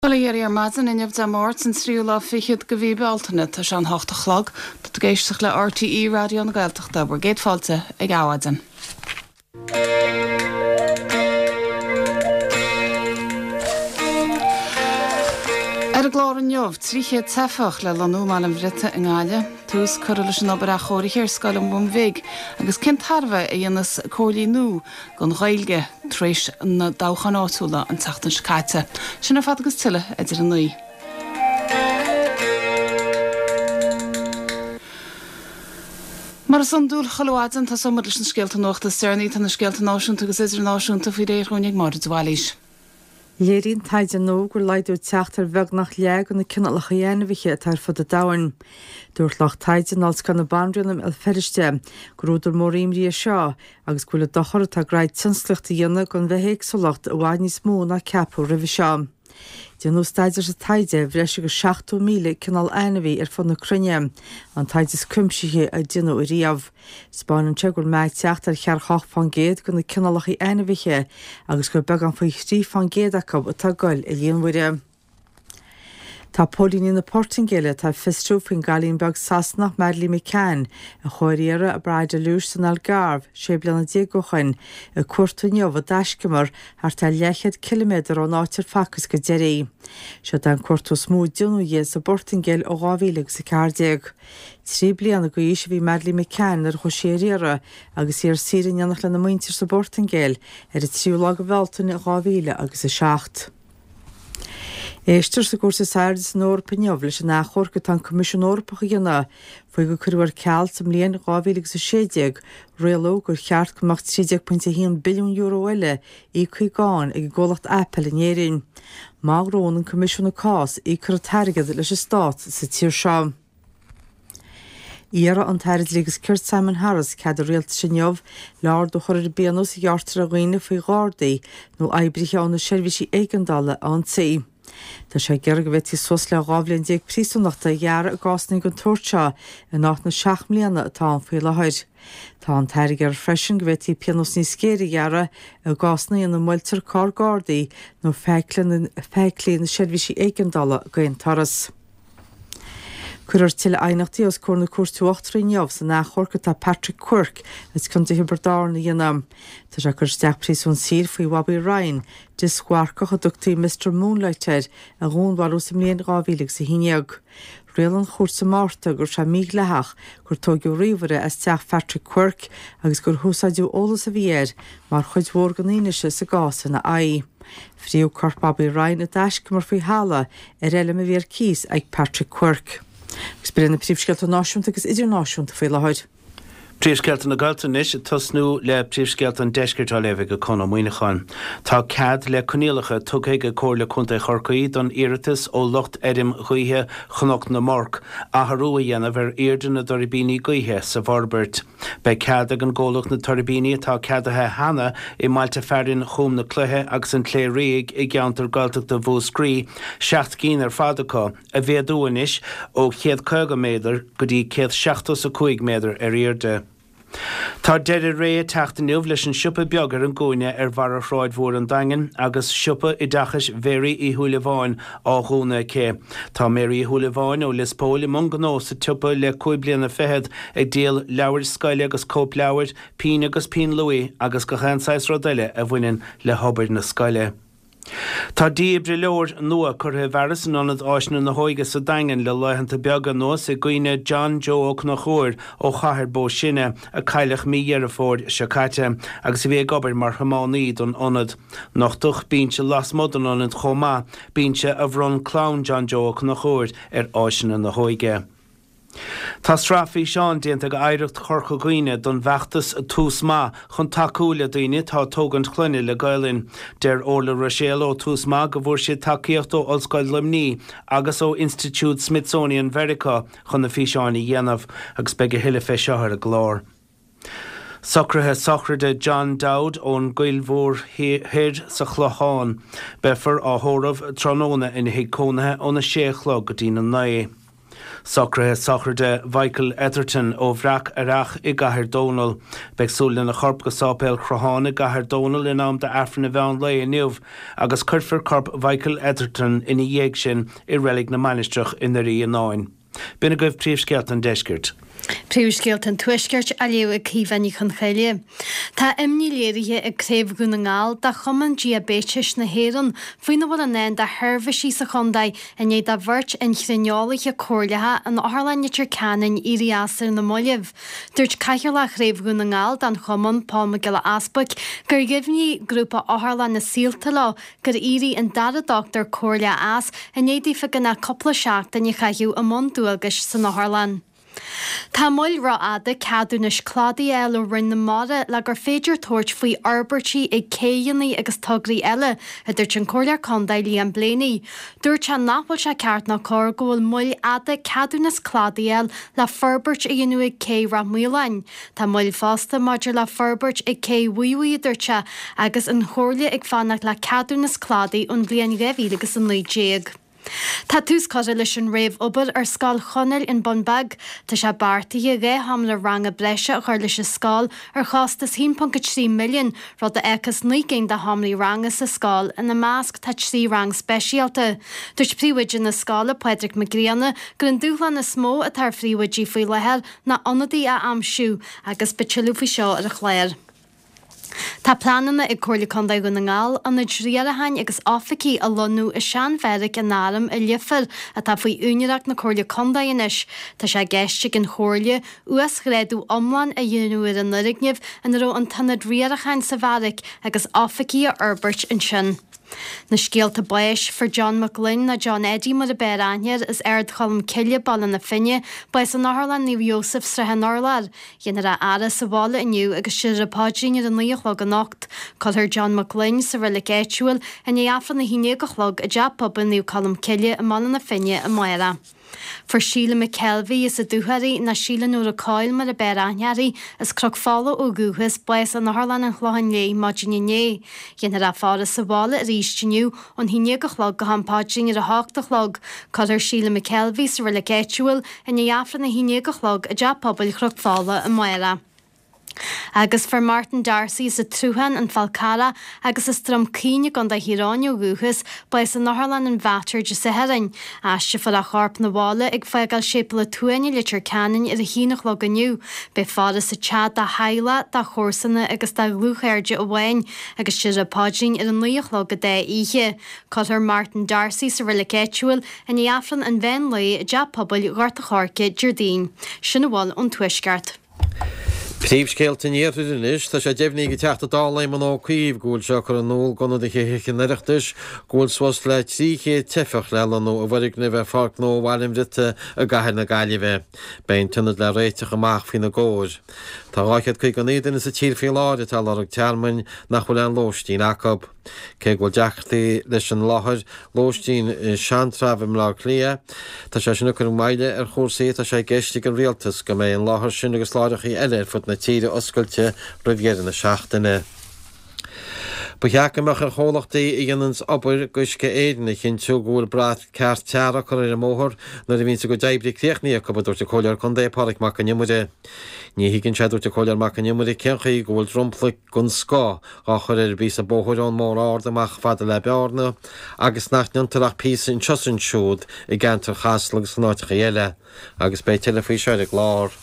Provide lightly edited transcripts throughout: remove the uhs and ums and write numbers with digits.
Oléir maidin inmh de mát an tríú lá fichiad go bhí bealtainna tá sean 8 chlog, dat géisteach le RTE radio na Gaeltachta bar géadfáilte ag áhaidan. Ar a glár an neomh, tríché tefach le lanúmáil an bhrite in gáile, tús chuir leis an obair a chóirichéir scoil an bum vig, agus cint Harfa a dhéanas cólí nú gon ghailge tríis na dáchan áitiúla an teachtain scaite. Sinna fad agus tuile idir an nuí. Mar san dúil choláidan tá somar leis an scéalta nóachta stearnaí tá na scéalta náisiúnta agus idir náisiúnta faoi réirúnig mar dúáilís. Léirín taide nó gur leidú teachtar bheg nach leag an na cinalacha dhéanamhiche tar fud a dahain. Dúirt lech taide náls gan na banrianam al feriste, grúidir mór imrí seo, agus gúla dochar tá graid tinslicht a dhéanana gon bheithéic solacht a bhaid níos mó na ceapú rih seo. Déanú staidir sa taide bhreise go 7 míle cinál ainmhí ar fan na crunne, an taides cumsithe a duine i riamh. Spáin an tegur meid teachtar chear 8 géad go na cinalacha ainmhiche, agus go beag an faoi 3 géad acu atá goil i líonmhuire. Tá pólíní na Portingale tá fistrúfin galín bag sasnach Madlí McCann a choiríire a braid a lús san Algarve sé bliana dégochain a cuairtúneomh a daiscimar ar tá 10 km ó náitir facas go deirí. Seo an cuairtú smú dúnú dhé sa Portingale ó 2000 sa Cardiag. Trí bliana go dhí bhí Madlí McCann ar choséíire agus ar sírin anach le na muintir sa Portingale ar a tríúla go bhheltainna 2000 agus a 7. Éistir sa gúr sa Sairdes an Eorpa neamh leis an nachchóir go tan Comisiún Eorpacha dhéanana faoi go curúir ceall sam líon 2016 réaló gur cheart gomach 30.1 billiún euro eile í chuigáin ag ggólacht Apple in éireann. Má rón an Comisiún na Cás í chur targad leis a stát sa tír seo. Íara an taird lígus Kirt Simon Harris cad a réalta sin neamh lear do chuir béanús i gheartar a ghaoine faoi gádaí nó eibrithe an na seirbhísí éigeandála an tí. Tá sé gear go bheith sos le gábhlíonn 10 prísúnachta dhearr a gásnaí go tuairte in nach na 6 mbliana atá an faoi lehaid. Tá an tairg ar freisin go bheith pianos níos scéire dhearra a gásnaí in na muiltir cá gádaí nó feiclín na seirbhísí éigeandála go an taras. Cuirir til einachtaí os cór na cuairtú 8 neamh sa nachchóircha tá Patrick Quirk is chunta Hiberdáir na dhéanam. Tá sé gur steach prísún sír faoi Wabi Ryan, discuarcach a dúchtaí Mr Moonlighter a gúnhharú sa mlíon 2000 sa híineag. Réal an chóir sa Márta gur se míg lethach gur tógiú riomhare as teach Patrick Quirk agus gur húsáidú ólas a bhíir mar chuid mhór gan íneise sa gása na aí. Fríú corp Wabi Ryan a deisce mar faoi hála ar eile a bhíar cís ag Patrick Quirk. Gus brenn na príomhscealta náisiúnta agus idirnáisiúnta faoi lehaid. Príomhscealta na Gaeltanis tosnú le príomhscealta an deisceirtá leheh go chuna muoineáin. Tá cad le coníalacha tucaige cóir le chunta chorcaí don iiritas ó locht erim chuithe chnocht na Mark a tharúa dhéanamh ar airde na Doribíní gaotha sa Bharbert. Bei cad ag an ggólacht na Doribíní tá cadathe hana i mailte fearrin chum na cluthe agus an clé réig i gceantar Gaeltachta Bhuascrí 7 cín ar fadacha a bhéadúanis ó 150 méadar go dtí 175 méadar ar airde. Tá deidir ré teachta nuamh leis an siúpa beagar an gcóine ar bhar a shráid mhór an daingan agus siúpa i dachas Mary i Thuilleabháin á dhúna cé. Tá Mary i Thuilleabháin ó Lispóil i Monganó sa tupa le 2 bliana fehead ag déal leabhar scaile agus cóp leabhar, pín agus pín luí agus go chanáis rodile a bhaineann le hobair na scaile. Tá díobre leor nua chutha bheras an anad áisna na hóige sa daingan le leitheanta beaga nós i gcuoine John Joe O'Cnachúir ó chathair bó sinne a cailech míar a fór se caite agus bhí gobar mar chamánaí don anad. Nach duch bínse las mod an anad chomá, bínse a bhrón clown John Joe O'Cnachúir ar áisna na hóige. Tá strafaí seán déanta go éireacht chorcha gcuoine don bheachtas a tús má chun takeúla daoine tá tógant chluine le Gaelin. Der Orla Rochelle ó tús má go bhfuair siad takeíocht ó Ollscoil Lumní agus ó Institute Smithsonian Verica chun na físeánaí dhéanamh agus beag hiile fé seothar a glár. Socrathe socrade John Dowd ón Gailmhór Hir sa Chlochán, befer á thóramh tróna ina hiag cónathe óna séchlog go dtí na nae. Soccer de Michael Etherton ó bhreac arach I gcathair Donal, beagsúil na chorp go sápéil Chruthán I gcathair Donal in am de Afran na bhean le inniuh, agus cuirfar corp Michael Etherton ina dhéag sin I rélig na manisteach ina rí an 9. Bina goibh príomhscealt an deisgirt. Príomhscéalt an tuisceart a leo ag cíhaní chun chéile. Tá imní léirithe ag créimh gún an gáil da chuman diabetes na héan faoine bhfuil an éan de thuirmhaisí sa chundaid a néad a bhirt in chrineolaithe cóirlathe an áthlannitir canan I riasar na moileh. Dúirt caiithir le chréimh gún an gáil dan chuman Páma Gile Aspac gur gibhní grúpa áthlan na síalta lá gur irí an dada doctor cóirla as a néadí fa ganna coppla seachtain I chaithú a món dúalgas san áthlan. Tá moil rá ada cadúnas cládaí eile ó rinne mára le gur féidir tóirt faoi arbertí ag céannaí agus tugraí eile a dúirt an cóirlear condaid líon bléanaí. Dúirt se nachfuil se ceart na cór go bhfuil moil ada cadúnas cládaí eile le forbert a dhéanú ag cé ra múlainn. Tá moil fásta maidir le forbert ag cé bhuihuí dúirte agus an chóirla ag fannach le cadúnas cládaí ón bblion raibh agus an 9. Tá tús cosir leis an réamh obair ar scáil chonneil in Bunbag, tá sé bartaí ré hamla ranga bleise a chuir leis a scáil ar chástas 1.3 milliún rud a echas 9 de hamlaí ranga sa scáil in na másc tá 3 rang speisialta. Dúirt príomhaidin na scála Padraig McGreana gur an dúchlan na smó a tar phríomhaidí faoi lethir na ionadaí a amsú agus betilú faoi seo ar a chléir. Tá planana ag cóirla condaid gona ngáil an na dríarahain agus áfací a lonú I sean Mheireadh an náram I liafar a tá faoi únireacht na cóirla condaid inis. Tá sé geiste an chóirla uas gréadú omlan a dhéanúir an nurigneamh an ró an tanna dríarachain sa Mheireadh agus áfací a Herbert in sin. Na scéalta báis for John McGlynn na John Eddie mar a beiránir is aird chom ciile ball na finne bais an Áthlan Ní Joseph Strahan Orlar. Dhéanaar a ara sa bhála iniu agus si rapáidíine an líochlog an nocht, chuir John McGlynn sa rilik éitiúil a ní afran na híine go chlog a deapab an níú colm ciile a mal na finne a maira. For Sheila McKelvey is a dúharí na Sheila nuair a cáil mar a beiránhearí is crog fála ó gúchas bais an Áthlan an chláin lé máidirné. Dhéanaar a fára sa bhála a ríistiniu an híine go chlog go hampáidíine a háachta chlog, chuir Sheila McKelvey sa rilik éitiúil a ní afran na híine go chlog a deapabal crog fála a maira. Agus for Martin Darcy is a trúhan an Falcara agus is strom cíine gan da Hiráinio gúchas bais an Áthlan an bhatar de sa herin. Aiste for a charp na bhála ag feagal sépla tuaine litir canan ar a hínach log aniu, be fáda sa tchad da haila da chórsanna agus da glúchairde a bhain agus si a pádín ar an líoch log a dé ihe. Cutar Martin Darcy sa rilik éitiúil a ní afran an bhain lei a deapabal gharta chárce Jardín. Sinna bháil an tuisceart. Príomhscéalt in éireann is, tá sé deimhní go teachta dálaim an ácaíomh gúil seachar an nóil gona de chéchan neireachtas, gúil suas le tríché tefach le nó a bhharig na bheith farc nó bhhaim rite a gaiir na gaiileh, bein tunnad le réiteach amach fin na góir. Tá ráichead chuig an éidir is a tír fé láide tal ar tearmain nach bhfuil an lóistín acab. Cé bhfuil deachtaí leis an láthir lóistín seantrafim lá clia, tá sé sinna chun maile ar chósaí tá sé geiste an rialtas go mé an láthir sin agus láideachí eile fut na tíre oscailte roihéan na seachtainna. Ba cheacaach ar chólachtaí I dhéanans obair goisce éidirna chin túgúil brat ceart teara chu ar móthir na a vín go deibrí cléochnaí go dúirta choir chun dépáric mac an nimmuide. Ní hícinn sé dúirta choir mac an nimmuide ceanchaí go bhfuil drumpla gon scá á chur ar bí a bóthirán mór ádaach fada le bearna agus nachneantarach pí in chosan siúd I gantar chaslagus náiticha eile agus bé telefaí seide glár.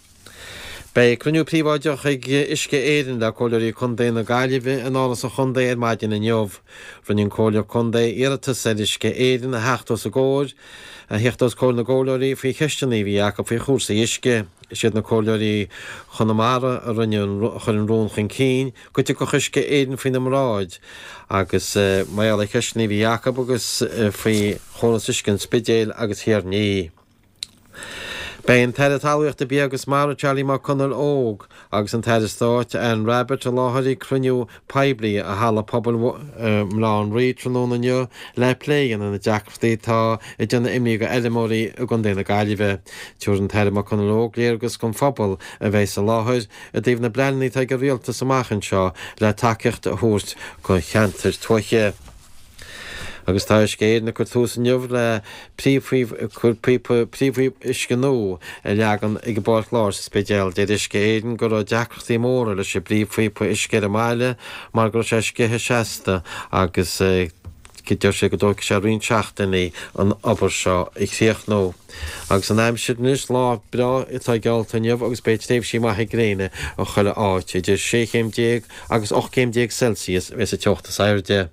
Bei cruniú príomháideach ag isce éireann le cóirí chundaí na gaiileh an álas a chundaí ar maidin na neomh. Runnin cóir chundaí iartas ar isce éireann a heachtas a góir, a heachtas cóil na ggóirí faoi cheisteannaí bhí ach faoi chúrsa isce, siad na cóirí chunamara a runnin chun rún chun cín, go tu go chuisce éireann faoi na mráid, agus maiall cheisteannaí bhí agus faoi cholas iscin spidéil agus hiarní. Bein tead talúocht a bí agus mar Charlie má chunar óg agus an tead stáit an Robert a láthirí cruniú peblií a hala pobl mlán rítranónaniu le plégan an na deachtaí tá I duna imí go eilemóí a gan déna gaiileh. Túr an tead má chunar óg léargus gon phobal a bheits a láthir a dtíobh na bleannaí te go rialtas amachchan seo le takecht a thuirt go cheantar tuaiche. agus tá céad na chu túsanniuh le príomhhuiomh iscinú legan ag bbáil lár sa spéideal de is céan gur deachtaí móra leis sé príomhhuiomh isce a máile mar gur sé cithe seasta agus Cidir sé go dóic sé rion seachtaí an obair seo ag chríoch nó. Agus an aimim siad níos lá bra itá gealtainneamh agus beit taobh sí maithe gréine ó chuile áit, idir 6 agus 8 Celsius ves a teochta sairde.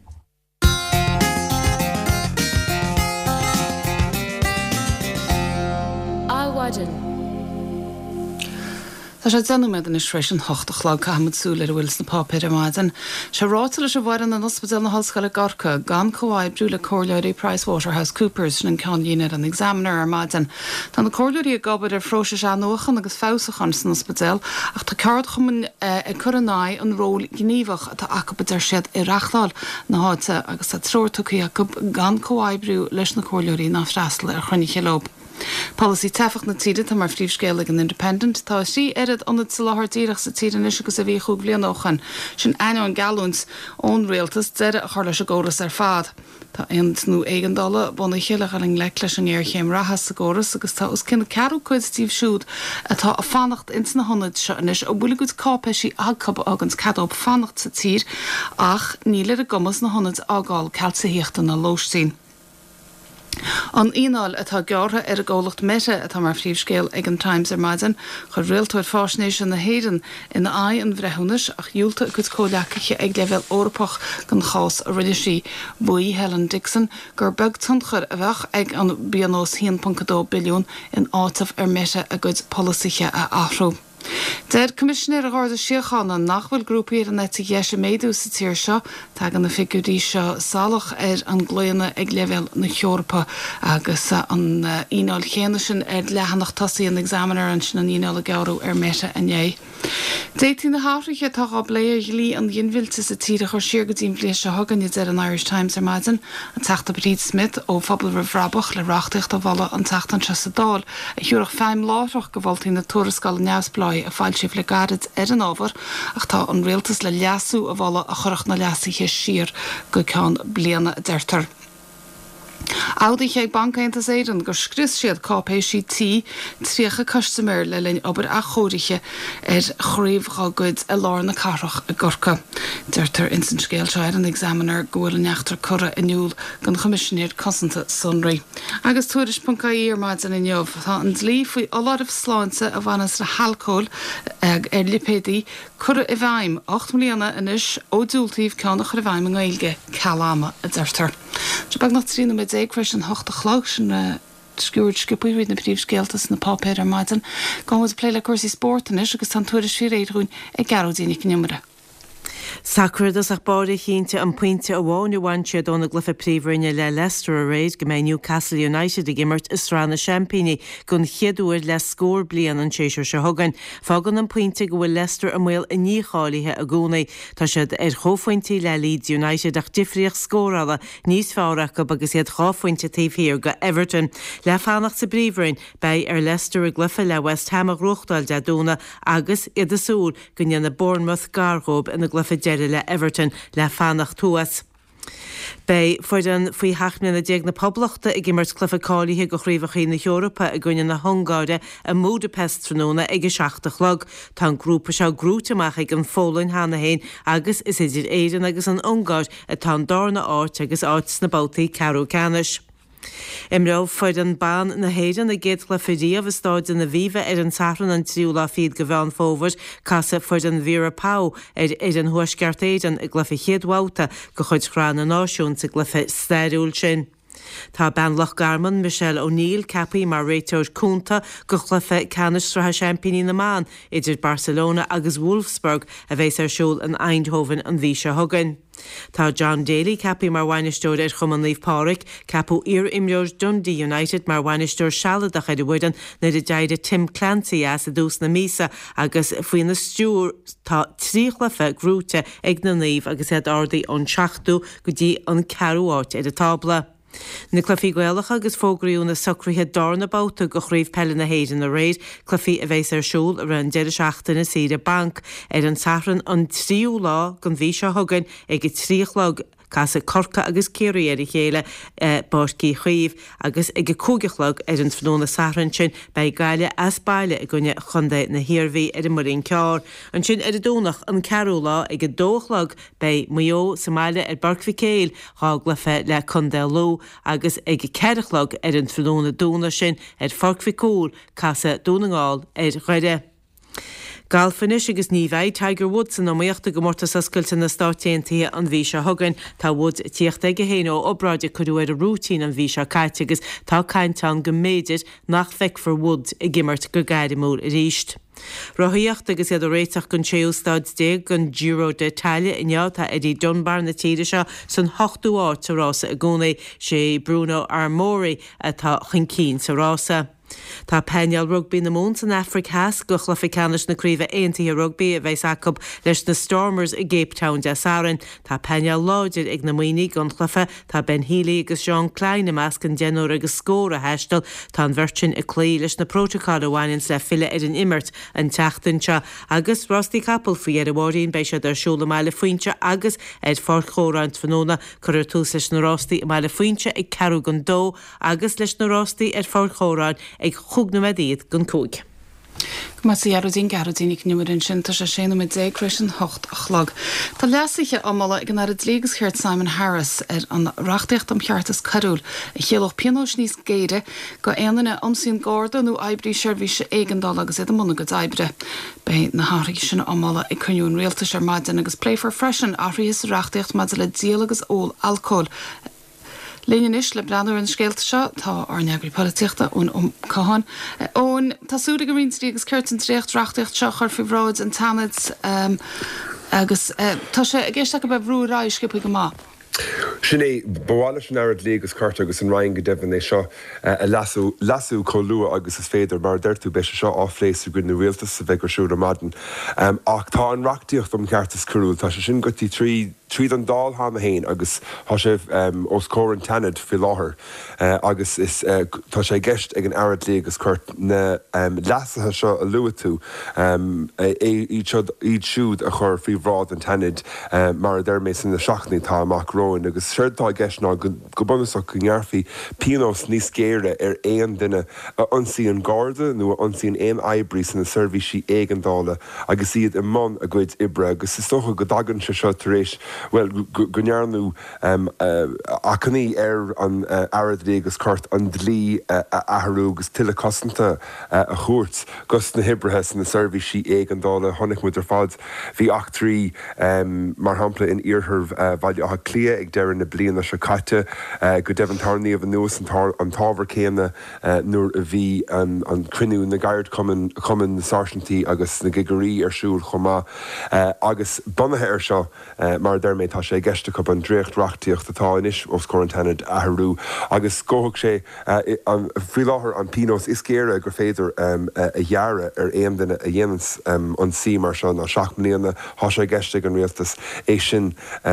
Tá sé denúméid an isréis an 8 caiimidsúla bhfuil na pápéir maidin. Se rátal se bhhain an ospedal na hallscoile Garcha gan comháid brúla cóirleirí PricewaterhouseCoopers an cáíine an examiner ar maidin. Tá na cóirleirí a gabbar ar fróise se nóchan agus fásachan san ospedal ach tá ceart chuman churannáid an ról gníomhach atá acabaidir siad i reachtáil na háite agus tá trórtuchaí gan comháid brú leis na cóirleirí ná freastal ar chuinnig chelób. Policy tefach na tíide tá mar phríomhscéalaigh an Independent tá sí éad anad sa láthardíireach sa tíide is agus a bhí chuig blianóchan sin aine an galúns ón réaltas deire a chuir leis a ggóras ar fad. Tá aon nó éigeandála buna chéile ar an le leis an éirchéim rahas sa ggóras agus tá os cinna ceú chuid tíobh siúd atá a fannacht ins na honnaid se inis ó bhfuil go cápa sí agcab agans cadób fannacht sa tír ach níle a gomas na honnaid ágáil ceilt sa híochtta na lóistín. An ínáil atá geartha ar a ggólacht mete atá mar phríomhscéal ag an Times ar maidin chu réaltóir fásnééis an na héan ina an bhreithúnas ach dúlta agus cóleacaige ag lefuil orpach gan chás a riidirsí buí Helen Dixon gur beg tunchar a bheith ag an bíanós 1.2 billiún in átamh ar mete a gcuid polisiche a athrú. Deir Commissioner a gáda siochána nachfuil grúpaí an neta dhéise méadú sa tíir seo tá an na figurí seo salach ar an gluanna ag lefuil na Cheorpa agus an ínáil chéana sin ar lehanach tosaí an examiner an sin an ínáil a gearú ar mete ané. Déití na háiriche tá á bléir lí an dionmhilte sa tíre chu siar go dtíon bléis se hagan iad ar an Irish Times ar maidin an teachta Bríd Smith ó phobal bhrabach le reachtaíocht a bhla an teachtan se sa dáil a thuúrach féim láthach go bhiltaí na tuarascáil neamhspláid a fáil sibh le garid ar an ábhar ach tá an réaltas le leasú a bhla a chorach na leasaithe siar go ceann bliana deirtar. Ádaí ag bancaintas éireann gur scris siad KPCT tríocha customer le linn obair a chóiriche ar chríomhá gcuid a lár na carach a Gorcha. Deirtar instant scéal seir an examiner gohfuil an neachtar cura inniuúil gan chomisisinéir cosanta sunraí. Agus tuairis.caí ar maidin in neomh tá an dlí faoi oláibh sláinte a bhanas le halcóil ag ar lipédaí cura i bhaim 8 mlíana inis ó dúltaíh ceannach ar bhaim an gailge ceáma a deirtar. Se bag nach trína med éag an 8 sin sciúir skipúid na príomhscéaltas na pápéir ar maidin gáid pléile cuasí sportanis agus tan tuairis fi réadrún ag garódínig nimara. Sacradas ach báda chínte an pointe a bháinú bhaintse donna glufa príomhrinne le Leicester a réid go mé Newcastle United ag immert is rána Champíní gon chiadúir le scór blian an séisiir se thugan. Fágan an pointe go bhfuil Leicester a mhuiil i níálathe a gúnaí tá siad ar chofuintí le Leeds United ach difrioch scórála níos fáracha agus iad cháfuinte taobhhíir go Everton. Le fannacht sa bríomhrin bei ar Leicester a glufa le West Ham a ruchtáil de dúna agus iad a súl gonne na Bournemouth garrób in na glufa deire le Everton le fannacht túas. Bei fuidan faoi heachna na déag na poblachta ag immert clufacálíthe go chríomhachaí na Eorpa a gcuine na Hungáide a Budapest tróna ag 7 log. Tá grúpa seo grúteach ag an fólainn hána héin agus is idir éidir agus an Ungáid a tá dána áit agus áit na Baltaí Carú Canis. Imrá fuid an ban na héidir na géad chlufidíomh stáid na bhíomh ar an taran an triúla fiad go bhean fóbhar casa fuid an Vera Pau ar an thuisceart éidir i glufa chéadháta go chuid chrán na náisiún sa glufa staiúil sin. Tá ben Loch Garman Michelle O'Neill capaí mar réiteir cúnta go chlufa canistrathe Champíní na Man idir Barcelona agus Wolfsburg a bheits ar siúl an Eindhoven an bhí se thugan. Tá John Daly capaí mar bhainisteúir ar Chuman Líomh Pádraig capú ar imreoir Dundee United mar bhainisteúir sealadach ar bhuidan na de deide Tim Clancy as a dús na mísa agus faoin na stúr tá trí chlufa grúte ag na naomh agus head ordaí an seachtú go dtí an cearúáit ar a tábla. Na clufií Gaelach agus fógraíú na socrthe darna báta go chríomh pelle na héidir na réid, clufií a bheits ar siúl ar an 17 na Sida Bank ar an sathran an tríú lá gan bhí se thugan ag 3 log casa corca agus céirí ar chéile báircí chuomh agus ag cógachlog ar an fnóna saran sin bei gaiile as baile a gunne chunda na hirirhí ar marín ceár. An sin ar dónach an ceúlá ag dóchlog bei muo Somáile ar barcfi céil háglafe le chunda ló agus ag ceirichlog ar an fnóna dúna sin ar farcfi cúl casa dúnaáil ar chuide. Galfanis agus níhhaid Tiger Woods an amíochtta go mórta sa sculta na státéontaí an bhí se thugann tá Woods tíochtta go héanó obráide chuú ar a rútín an bhí se caiite agus tá caiintán go méidir nach feic for Woods i gimmart go gaiide mór i ríist. Rothíocht agus iad réiteach gon séústáid dé gon Giro d'Italia inneátá Eddie Dunbar na tíide seo san 8 áit sa rása a gcónaí sé Bruno Armori atá chincín sa rása. Tá peneal rugby na mún san Afric Has go chluficanis na críomh aontaithe rugby a bheits acab leis na Stormers i Cape Town de Saran. Tá peneal láidir ag na muoine gan chlufa tá Ben Healy agus Jean Klein am ascan denúir agus scór a heistal tá an bhirtin i clí leis na protocol amhainins le file ar an immert an teachtainse agus Rostí Capel faoi ar a bhíonn bei se ar siúla meile faointe agus ag forchóráint fanóna chuir tús leis na Rostí meile faointe ag ceú gan dó agus leis na Rostí ar forchóráin ag chug na medíad gon cúig. Mas jarúdín garúdínig numerin sin tá sé séna mit décrésin 8 chlog. Tá leasiche amala ag an ar légus chéirt Simon Harris ar an rachtaíocht am cheartas carúil i chéalach pianós níos géide go éanana amsín gáda nó eibrí seirbhíse éigendal agus iad muna go daibre. Bei na háraí sin amala ag chuún réaltas ar maidin agus play for freshen áríos rachtaíocht maidin le díal agus ól alcohol. Léine is le breanúir an scéalta seo tá ar neagraí políochta ón cáin. Ón tásúla go rionsaí agus ceart an tréocht reachtaíocht seo chuir fihráid an tanid agus tá sé a ggéisteach go bheith brúrá scipa go má. Sinné bháile sin airad légus carta agus an rain go dehan é seo a lasú choúa agus is féidir mar deirtú be seo álééisú gur na réaltas sa bheith gur siúr a maden. Ach tá an reachtaíocht am ceartas curúil, tá sé sin gotí tríd an dál hána héin agus tá sé os cór an tanid fi láthair agus tá sé gceist ag an airad légus curt na lasathe seo a lua tú iad siúd a chur fao bhrád an tanid mar derméis in na seachnaí tá amach róin agus seirdtá gceist ná go bunasach go ngearfaí pianos níos céire ar éon duine ansí an gáda nó ansí an éon eibrí san na servicí éigendála agus iad i món a gcuid ibre agus is socha go dagann se seo tar éis well go nearnú acaní ar an airad légus curt an dlí athhrú agus tuile cosanta a chuirt gus na hibrethe san na servicí éigendála tháinig mu ar fad bhí ach trí mar hampla in iarthar bhaile a clia ag deireann na bliana se caite go deibh an tarnaíomh an nuas an tábhar céanna nuair a bhí an crinú na gairid cumann na sartantí agus na gigarí ar siúr chomá agus bunathe ar seo mar derméid tá sé gceiste go an dréocht reachtaíocht atá inis os córantanid athhrú agus scóthg sé an friáthair an pianos is céire gur féidir a dhearra ar éon duine a dhéanas an sí mar se na 7 mbliana tá sé gceiste an rialtas é sin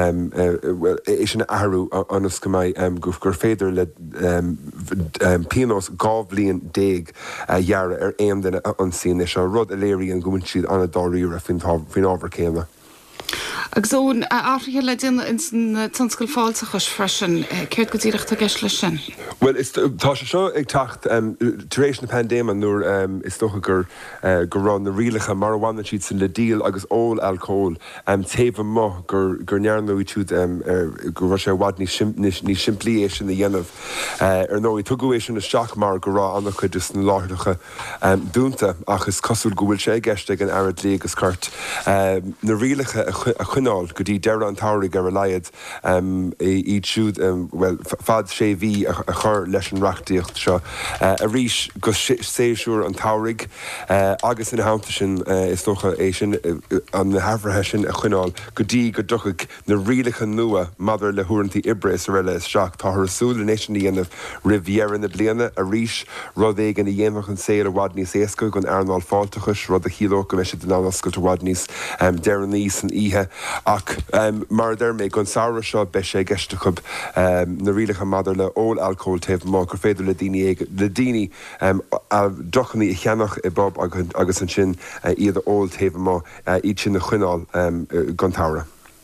ahrú anas go mbeidh gur féidir le pianos gábhlíon déag dhearra ar éon duine an sí is se rud a léiríonn go bhain siad anna dáíre fin ábhar céanna. Agus ón áthraithe le duine in tanscail fáilte chus freisin céirt go dtíireachta gceist le sin. Well tá sé seo ag tacht tar éis na pandéma nuair is tócha gur rán na rialacha mar bhhaine siad san le díal agus ól alcóil taobh mo gur nearnú túd gur bhar sé bhhaid ní siimplí sin na dhéanamh ar nó i tugaéis sin na seach mar go rá annach chud is na láthracha dúnta agus cosúil go bhfuil sé gceiste an airad légus cart na rialacha a chuineáil go dtí deire an táirigh ar a leiad iad siúd fad sé bhí a chur leis an reachtaíocht seo a rís go séisiúr an táirigh agus in háanta sin is tócha é sin an na hafrathe sin a chuineáil go dtí go duchaigh na rialacha nua madidir le thuairí ibre is réile is seach tá thurasúla éis sin dhéanamh rihhéar na bliana a rís rud é gan na dhéanamh an séir a bhhaid níos éasca gon airnáil fáiltachas rud a chiíló go meisi den annascail bhhaid níos dean níos an ihe ach mar derméid gon saoire seo be sé gceiste chub na rialacha madidir le ól alcóil taobh má gur féidir le daoine dochannaí i cheannach i bob agus an sin iad ól taobh má iad sin na chuineáil gon táire.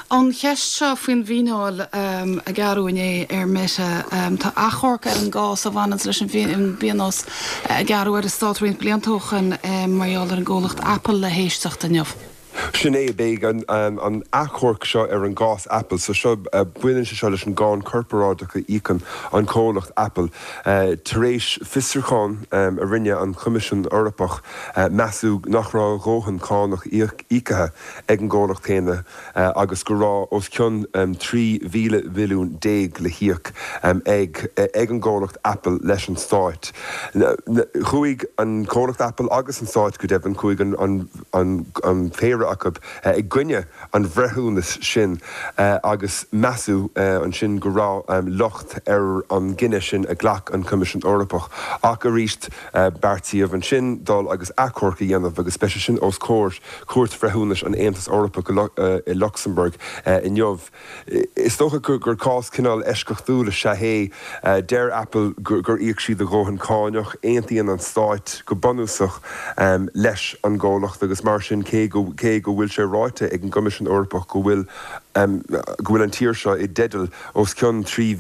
An cheist seo faoin bhíáil a garúné meise tá achorca an gás a bhanas leis an bíanos a garú ar a stáúin bliantóchan marall an ggólacht Apple le héisteach aniuh. Sinné bé an achorc seo ar an gás Apple, so seo buinn se seo leis an gáin corporádacha íchan an cólacht Apple. Taréis Fisterchán a rinne an Commission Europach measú nachrá róhan cánach ícathe ag an ggólacht chéine agus go rá os cion 3 mhíle déag le hiíoch ag an ggólacht Apple leis an stáit. Chuig an cólacht Apple agus an stáit go dibh chuig an féire ag gcuine an bhreithúnas sin agus measú an sin go rá locht ar an gine sin a ghlach an Commission Europach ach a ríist beartíomh an sin dul agus achorca dhéanamh agus speise sin os cuairt bhreithúnas an Aontas Eorpach i Luxembourg in Jobh. Is tócha gur cás cinál eisceachúla se hé deir Apple gur íoc siad a róhan cáineach aontaíonn an stáit go bunúsach leis an ggólacht agus mar sin cé go bhfuil sé ráite ag an Commission Europach go bhfuil an tír seo i dedal os cion 3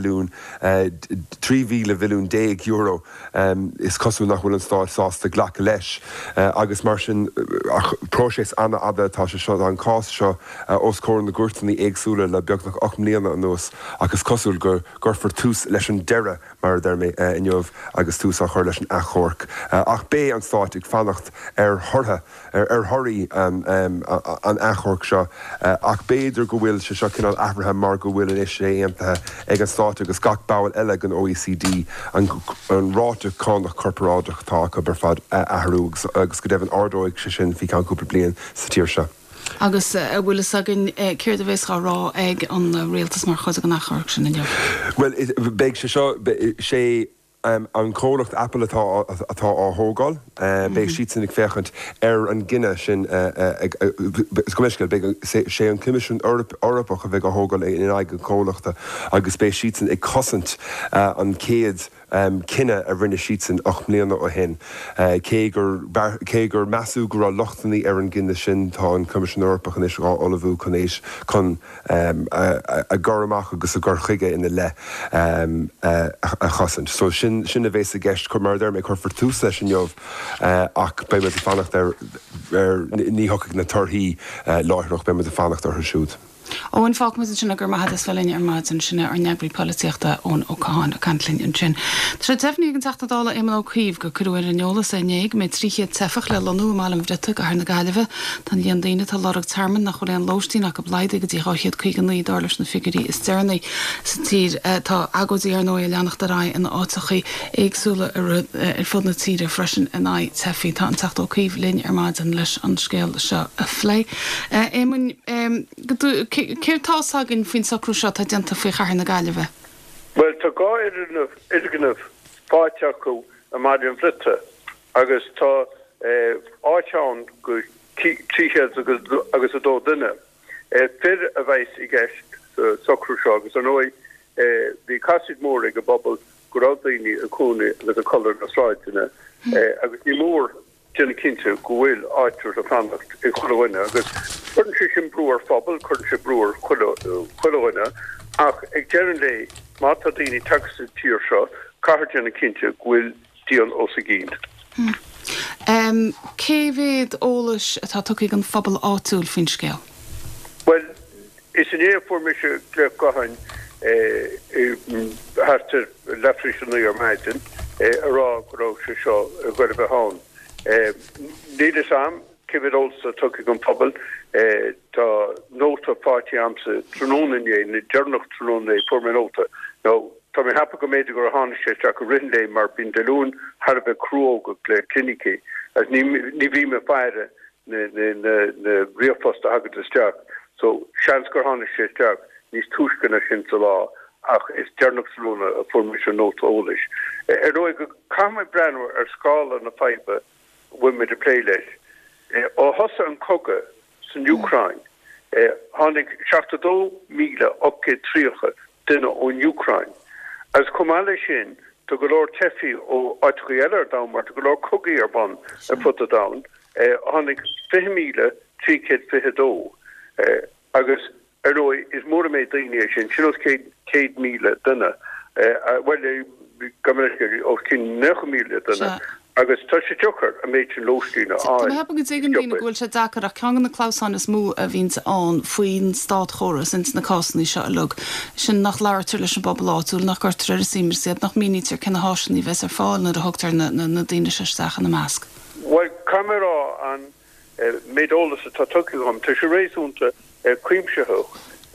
mhíle déag euro is cosú nach bhfuil an stáit sásta ghlacha leis agus mar sin próséis anna ada tá se seo an cás seo os cóir na gúirtaí éagsúla le beagnach 8 mbliana an nuas agus cosúil gur for tús leis an deire mar dermé in Jobh agus tús a chuir leis an achorc. Ach bé an stáit ag fannacht ar thortha ar thoirí an achorc seo ach béidir go bhfuil se seo cinál ahrathe mar go bhfuil in is sé aontathe ag an stáit agus gach báil eile an OECD an ráte cánach corporádach tá go bar fad ahrú agus go dibh an ardóigh se sin fi can cúpla bliain sa tíir seo. Agus bhfuil agin céir a bhés rá ag an réaltas mar chuid an achorc sin in Jobh. Well, beag se seo sé an cólacht Apple atá á thógáil, beag siad sin ag fechant ar an gine sin gomiscail sé an Commission Europach a bheith a thógáil in aige cólachta agus beag siad sin ag cosint an céad cinenne a rinne siad sin 8 mbliana ó hen. Cé gur measú gur á lochtaí ar an gine sin tá an Commission Europach an is rá olahú chunéis chun a goramach agus a gur chuige ina le a chosint. So sin a bhés a gceist chu mar mé chu for tús leis an Jobh ach be me fannacht ar ní hocaigh na torthaí láithreach be me fannacht ar siúd. Óin fá mu sinna gur maihad is bhfuilin ar maid an sinna ar nebrí políochta ón óáin a cantlinn an sin. Tá defhníí an taachtadála éman ócíomh go curúir an neolalas a néig mé tríché tefach le lanú málam bhrite go ar na gaiileh tan dhéon daine tá lerug termman nach chuir an lóistíí nach go blaide go dtí ráchiad chuig an lídá leis na figurí is dearna sa tír tá agadí ar nó leannach rá in átachaí éagsúla ar fud na tíre freisin in á tefií tá an taachtócíomh linn ar maid an leis an scéal seo a phlé. Céir tá agin fin sacrú seo a denta fao char na gaiileh? Well, tá gá idirgnamh fáteachú a maidian frite agus tá áiteán go tríchéad agus a dó duine. Fir a bheits i gceist sacrú seo agus an óid bhí caiid mór ag a bobbal go rádaoine a cúna le a choir na sráidine agus ní mór Jenna Kinte go bhfuil áitir a fannacht i chuhine agus chun si sin brúar fphobal chun si brúar chuhine ach ag dearan lé má tá daoine taxa tíir seo caithear Jenna Kinte go bhfuil díal os a gínt. Céhhéad ólas atá tucaigh an fphobal áitiúil fin scéal? Well, is an éform me se le gohain hartar lefrisanna ar maidin ará gorá se seo go a bheitán. Níle sam cibid olsa tucaigh an phobal tá nóta pátí amsa trónané na dearnach trónané forminóta. No, tá mé hapa go méidir gur a hána sé teach a rinlé mar bín deún har a bheith cruóga le clinici as ní bhí me feire na riomhfosta agad isteach. So seans gur hána sé teach níos túiscinna sin sa lá ach is dearnach tróna a formisisiún nóta ólis. Rói go cáma brenn ar scála na feibe women to play leis. Ó hosa an coga san Ukraine, hánig 72 míle opke tríocha duine ón Ukraine. As cumáile sin, tá go leor tefií ó áitríar damar, tá go leor cogaí ar ban a fut a down, hánig 5 míle 352. Agus Eroi is more made delineation. She knows Kate Mila Dunna. Well, Gamerically of King Nechmila Dunna. Agus tu sé jochar a méidin lóstína Tá heb go dgan dína ghfuil se dachar a cean na Clausan is mú a vín an faoin stad choras ins na cásanní se lug sin nach leirtar leis an Bobláú nach gur tre simir siad nach mínítir cinna háisinaí bheits ar fáil na a thugtar na daine se stachan na measc. Well, camera an médólas a tuciúm tu sé réúnta cuiimsehoch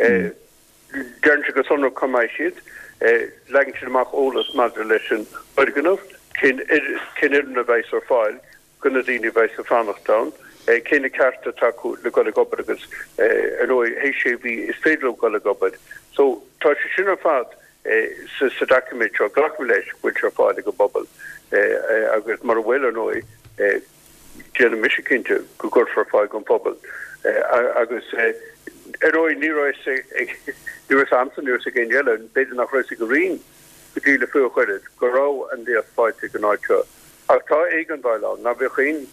gan se go sonra comáisiid legin sin amach ólas madra leis an organmh cin na bheits ar fáil gona daoine bheits a fannachtán cin na carta taú le gola gobad agus anói HAV is féidir gola gobad. So tá se sin ar fad sa document seo ghlachú leis bhuiil ar fáil go bobbal agus mar bhfuil anói Jenna Michiginte go gur for fáil gon pobl agus anói ní Samson nuair sa gin eile beidir nach roiigh go rion go dtíle fuú chuirid go rá an dé fáilte go náidse. Ach tá éigen dáilán na bheith chin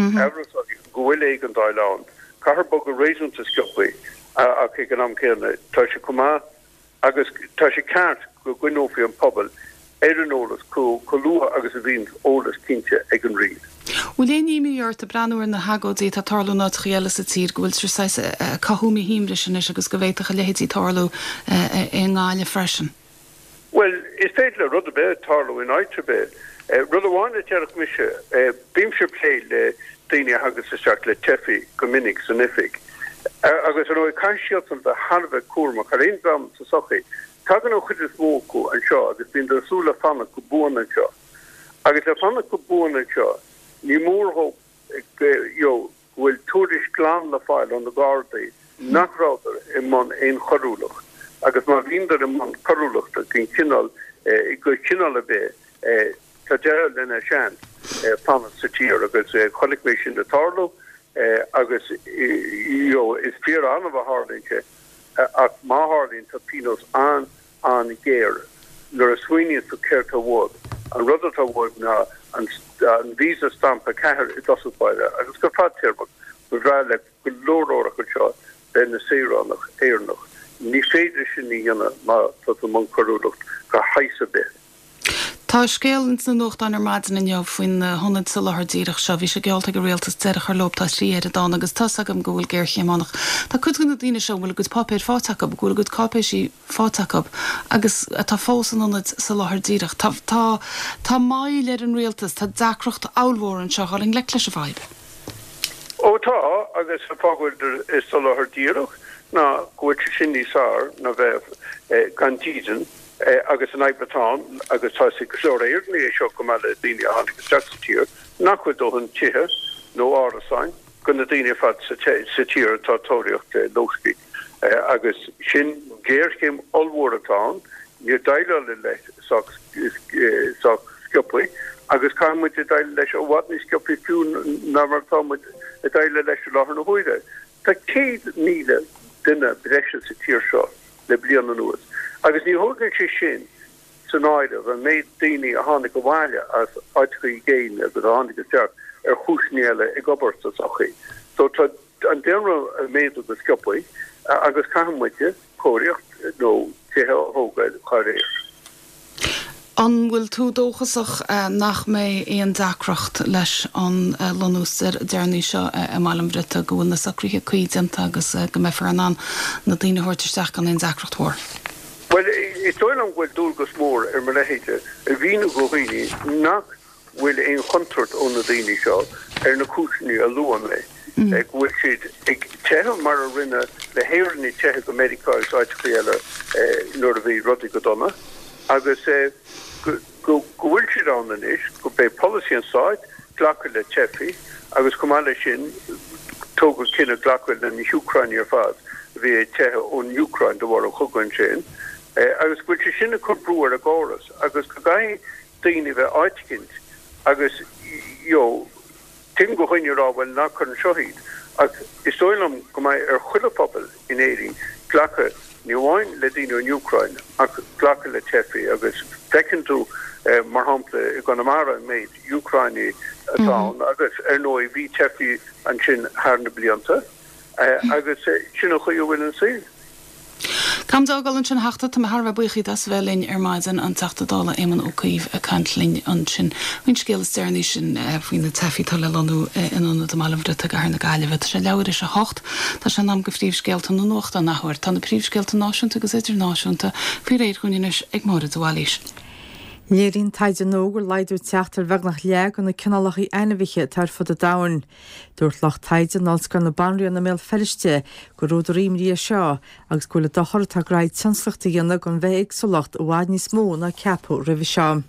go bhfuil éigen dáilán Car bog go réúnta scioppaí a ché gan am céanna tá se cumá agus tá se ceart go gcuinófií an pobl an ólas choúa agus a bhín ólas cínte ag an riad. Bhfuil éníimiart a breúir na hagódí tá tarlú chéile sa tír go bhfuil tríá cathúmi híimre sin agus go bhéach a lehétí tarlú in gáile freisin. Well, is féidir rud a bit tarlú in áitre bit. Rud amháinna teach mise bíimse plé le daine agus isteach le tefi go minic san ifig. Agus an óid caiisiiltan a Harbheith cuamach ar aon bram sa sochaí. Tagan ó chud is mócú an seo agus bíon dersúla fanna go búna seo. Agus le fanna go búna seo, ní mórthó bhfuil túris glán le fáil an na gádaí nachráidir i man éon chorúlacht. Agus má bhíndar in man chorúlachta cin cinál go cinál a bheith tá dead lena sean fanna sa tír agus cholik mé sin de tarlú agus is fear an of a hardinke ach má hardin tá pinos an géir nur a swinine to Kerta wood an rudder wood na an visa stamp a cehar it doesn't by that agus go fat here but ra le go lór go shot then the séranach éarnach ní féidir sin ní dhéanana má tá man choúlacht go haise bit. Tá scéalint na nócht an maidin in jobh faoin honnad sa lethardíireach seo, bhí sé geolta go réaltas deirech ar lobtá trí ar a dána agus tasagam go bhfuil géirchéimánach. Tá chud gona daine seo bhfuil agus papéir fáteach bhfuil go cápéisí fáteach agus tá fósan honnad sa lethardíireach. Tá mail ar an réaltas tá dacrocht áilmhór an seo háling le leis a bhaib. Ó tá agus fágfuil is sa lethardíireach na gohfuil sin níosár na bheith gantían agus an Aibretán agus tá sé goréir ní é seo go meile daine a hánig stratír nachfu dóhann tithe nó árasáin gona daine fad sa tír tátóíocht lósci agus sin géircéim allhóratá ní daile le scioppaí agus caiimmu daile leis ó bhhadní scioppaí fiún namartá a daile leis láthar na hhuiide. Tá 100 míle duine breise sa tír seo le blian an nuas. Agus ní hógan sé sin san áidir a méid daine a hánig go bhhaile as áitichaí géin agus a hánig teach ar chúsnéile i gobart sa sochaí. So tá an déanra a méid go scioppaí agus caihammuide cóireacht nó tithe hógaid choiréir. An bhfuil tú dóchasach nach mé éon dacrocht leis an lonúsir dearní seo a málam brite go bhfuil na sacríthe cuiidenta agus go mefar an na daine thuirteteach an éon dacrochthór. Well, it's all on with Dulgus more and Malahita, a Vino Gohini, not will in contract on the Dini show, and a cushiony a luane, which is a Tehel Mararina, the hair in the Tehel medical side Criella, Norvi Rotigodona. I would say, go wilshire on the niche, go pay policy inside, Glocker the Chefi, I was commanding Togo Kin of Glocker and Ukraine your father, via Tehel on Ukraine, the war of Hogan chain. Agus bhfuil sé sinna chun brúar a gáras, agus go gaith daoine bheith áiticint, agus tim go chuine rá bhfuil nach chun seoíd, ach is dóilm go mbeidh ar chuile pobal in éirí ghlacha ní bhhain le daoine in Ukraine, ach ghlacha le tefií agus fecinn tú mar hampla i Connemara méid Ukraine atá, agus ar nó bhí tefií an sin thar na blianta, agus sinna chuú bhfuil an sí. Cam dogalann sin hachtta tá Harbh buchaí as bhelinn maidin an taachtadála éman ócaíh a cantlín an sin. Bhain scéal steirní sin faoin na tefií tal le landú inúna do malamhre a gar na gaiileh se leabhar is a hocht tá se am go phríomhscéalta nó nuachta nachhair tá na príomhscéalta náisiúnta agus idirnáisiúnta fí réad chuinis ag mór doháilís. Léirín taide nógur leidú teachtar bheag nach leag an na cinálachí einmhiche tar fud a dain. Dúirt lech taide nás gan na banrií na mé feriste go rúd riimrí seo agus gola dochar tá graid tinslachta dhéanana gon bheith agsúlacht bháid níos mó na ceapú rih seo.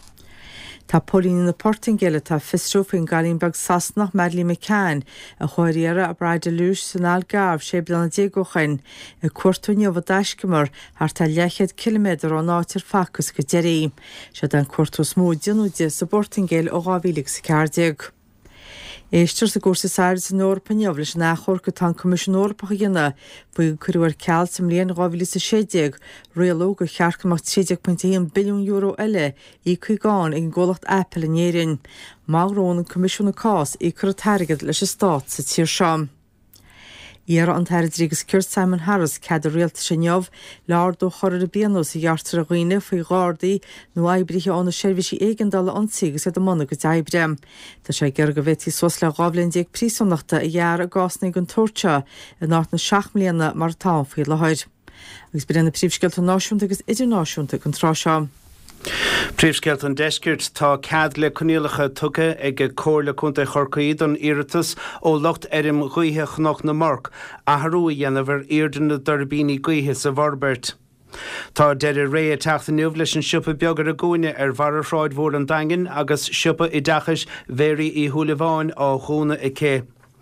Tá Paulín na Portingale tá fistrúfin Galínbeg Sasnach Madlí McCann a choiríara a braide lús san algáb sé blana dégochain a cuairtúne bh daiscimar ar tá 10 km an áitir facus go deirí. Se an cuairtú smó dinúide sa Portingale ó gáhílig sa cardiag. Éistir sa gúsa sáir san Eorpaneamh leis nachhor go tá Comisiún Eorpacha dhéanana buí curúir ceall sam líon gáhílig sa 60 réaló go chearcamach 30.1 billiún euro eile í chuigáin ag ggólacht Apple in éireann. Mágrónn an Comisiún na Cás í chur targad leis a stát sa tír seán. Íar an Teiridrígus Kirt Simon Harris cad a réalta sin neamh lear do choir a bíanó sa dheartar a ghuiine faoi gádaí nó aibrithe anna seirbhísí éigendala ansaígus a mna go daibre. Tá sé gur go bhhétí sos le gáblainn déag prísomnachta a dhear a gásnaigh an tóirte in áit na 6 mbliana mar tá faoi lehaid. Agus bíanna príomhscéalta náisiúnta agus idirnáisiúnta an trá seo. Príomhscéalt an deiscirt tá cad le coníalacha tucha ag cóir le chunta chorcaí don iiritas ó locht ghuithe chnach na Mark a tharú dhéanamhar irdan na dorbíní ghuithe sa Bharbert. Tá deidir ré a teachtainniuh leis an siúpa beagar a gúine ar bhar ráid mhór an daingin agus siúpa i dachas véirí i thuúlaháin á chúna i cé.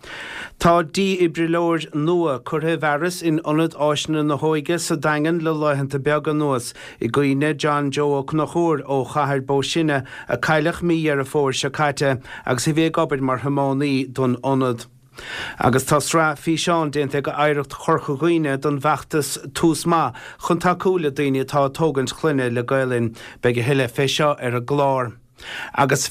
Tá dí i brilóir nua curtha bheras in ionad áisina na hóige sa daingan le leitheanta beag an nuas i gcuoine John Joe ó Cnachúr ó Chathair Bó Sinne a cailleach mí ar a fór se caite agus i bhé gobid mar tháinig don ionad. Agus tá srá fí seán déanta go éireacht chorcha ghuiine don bheachtas tús má chun tá cúla daoine tá tógans chluine le gailinn beag heile fé seo ar a glár. Agus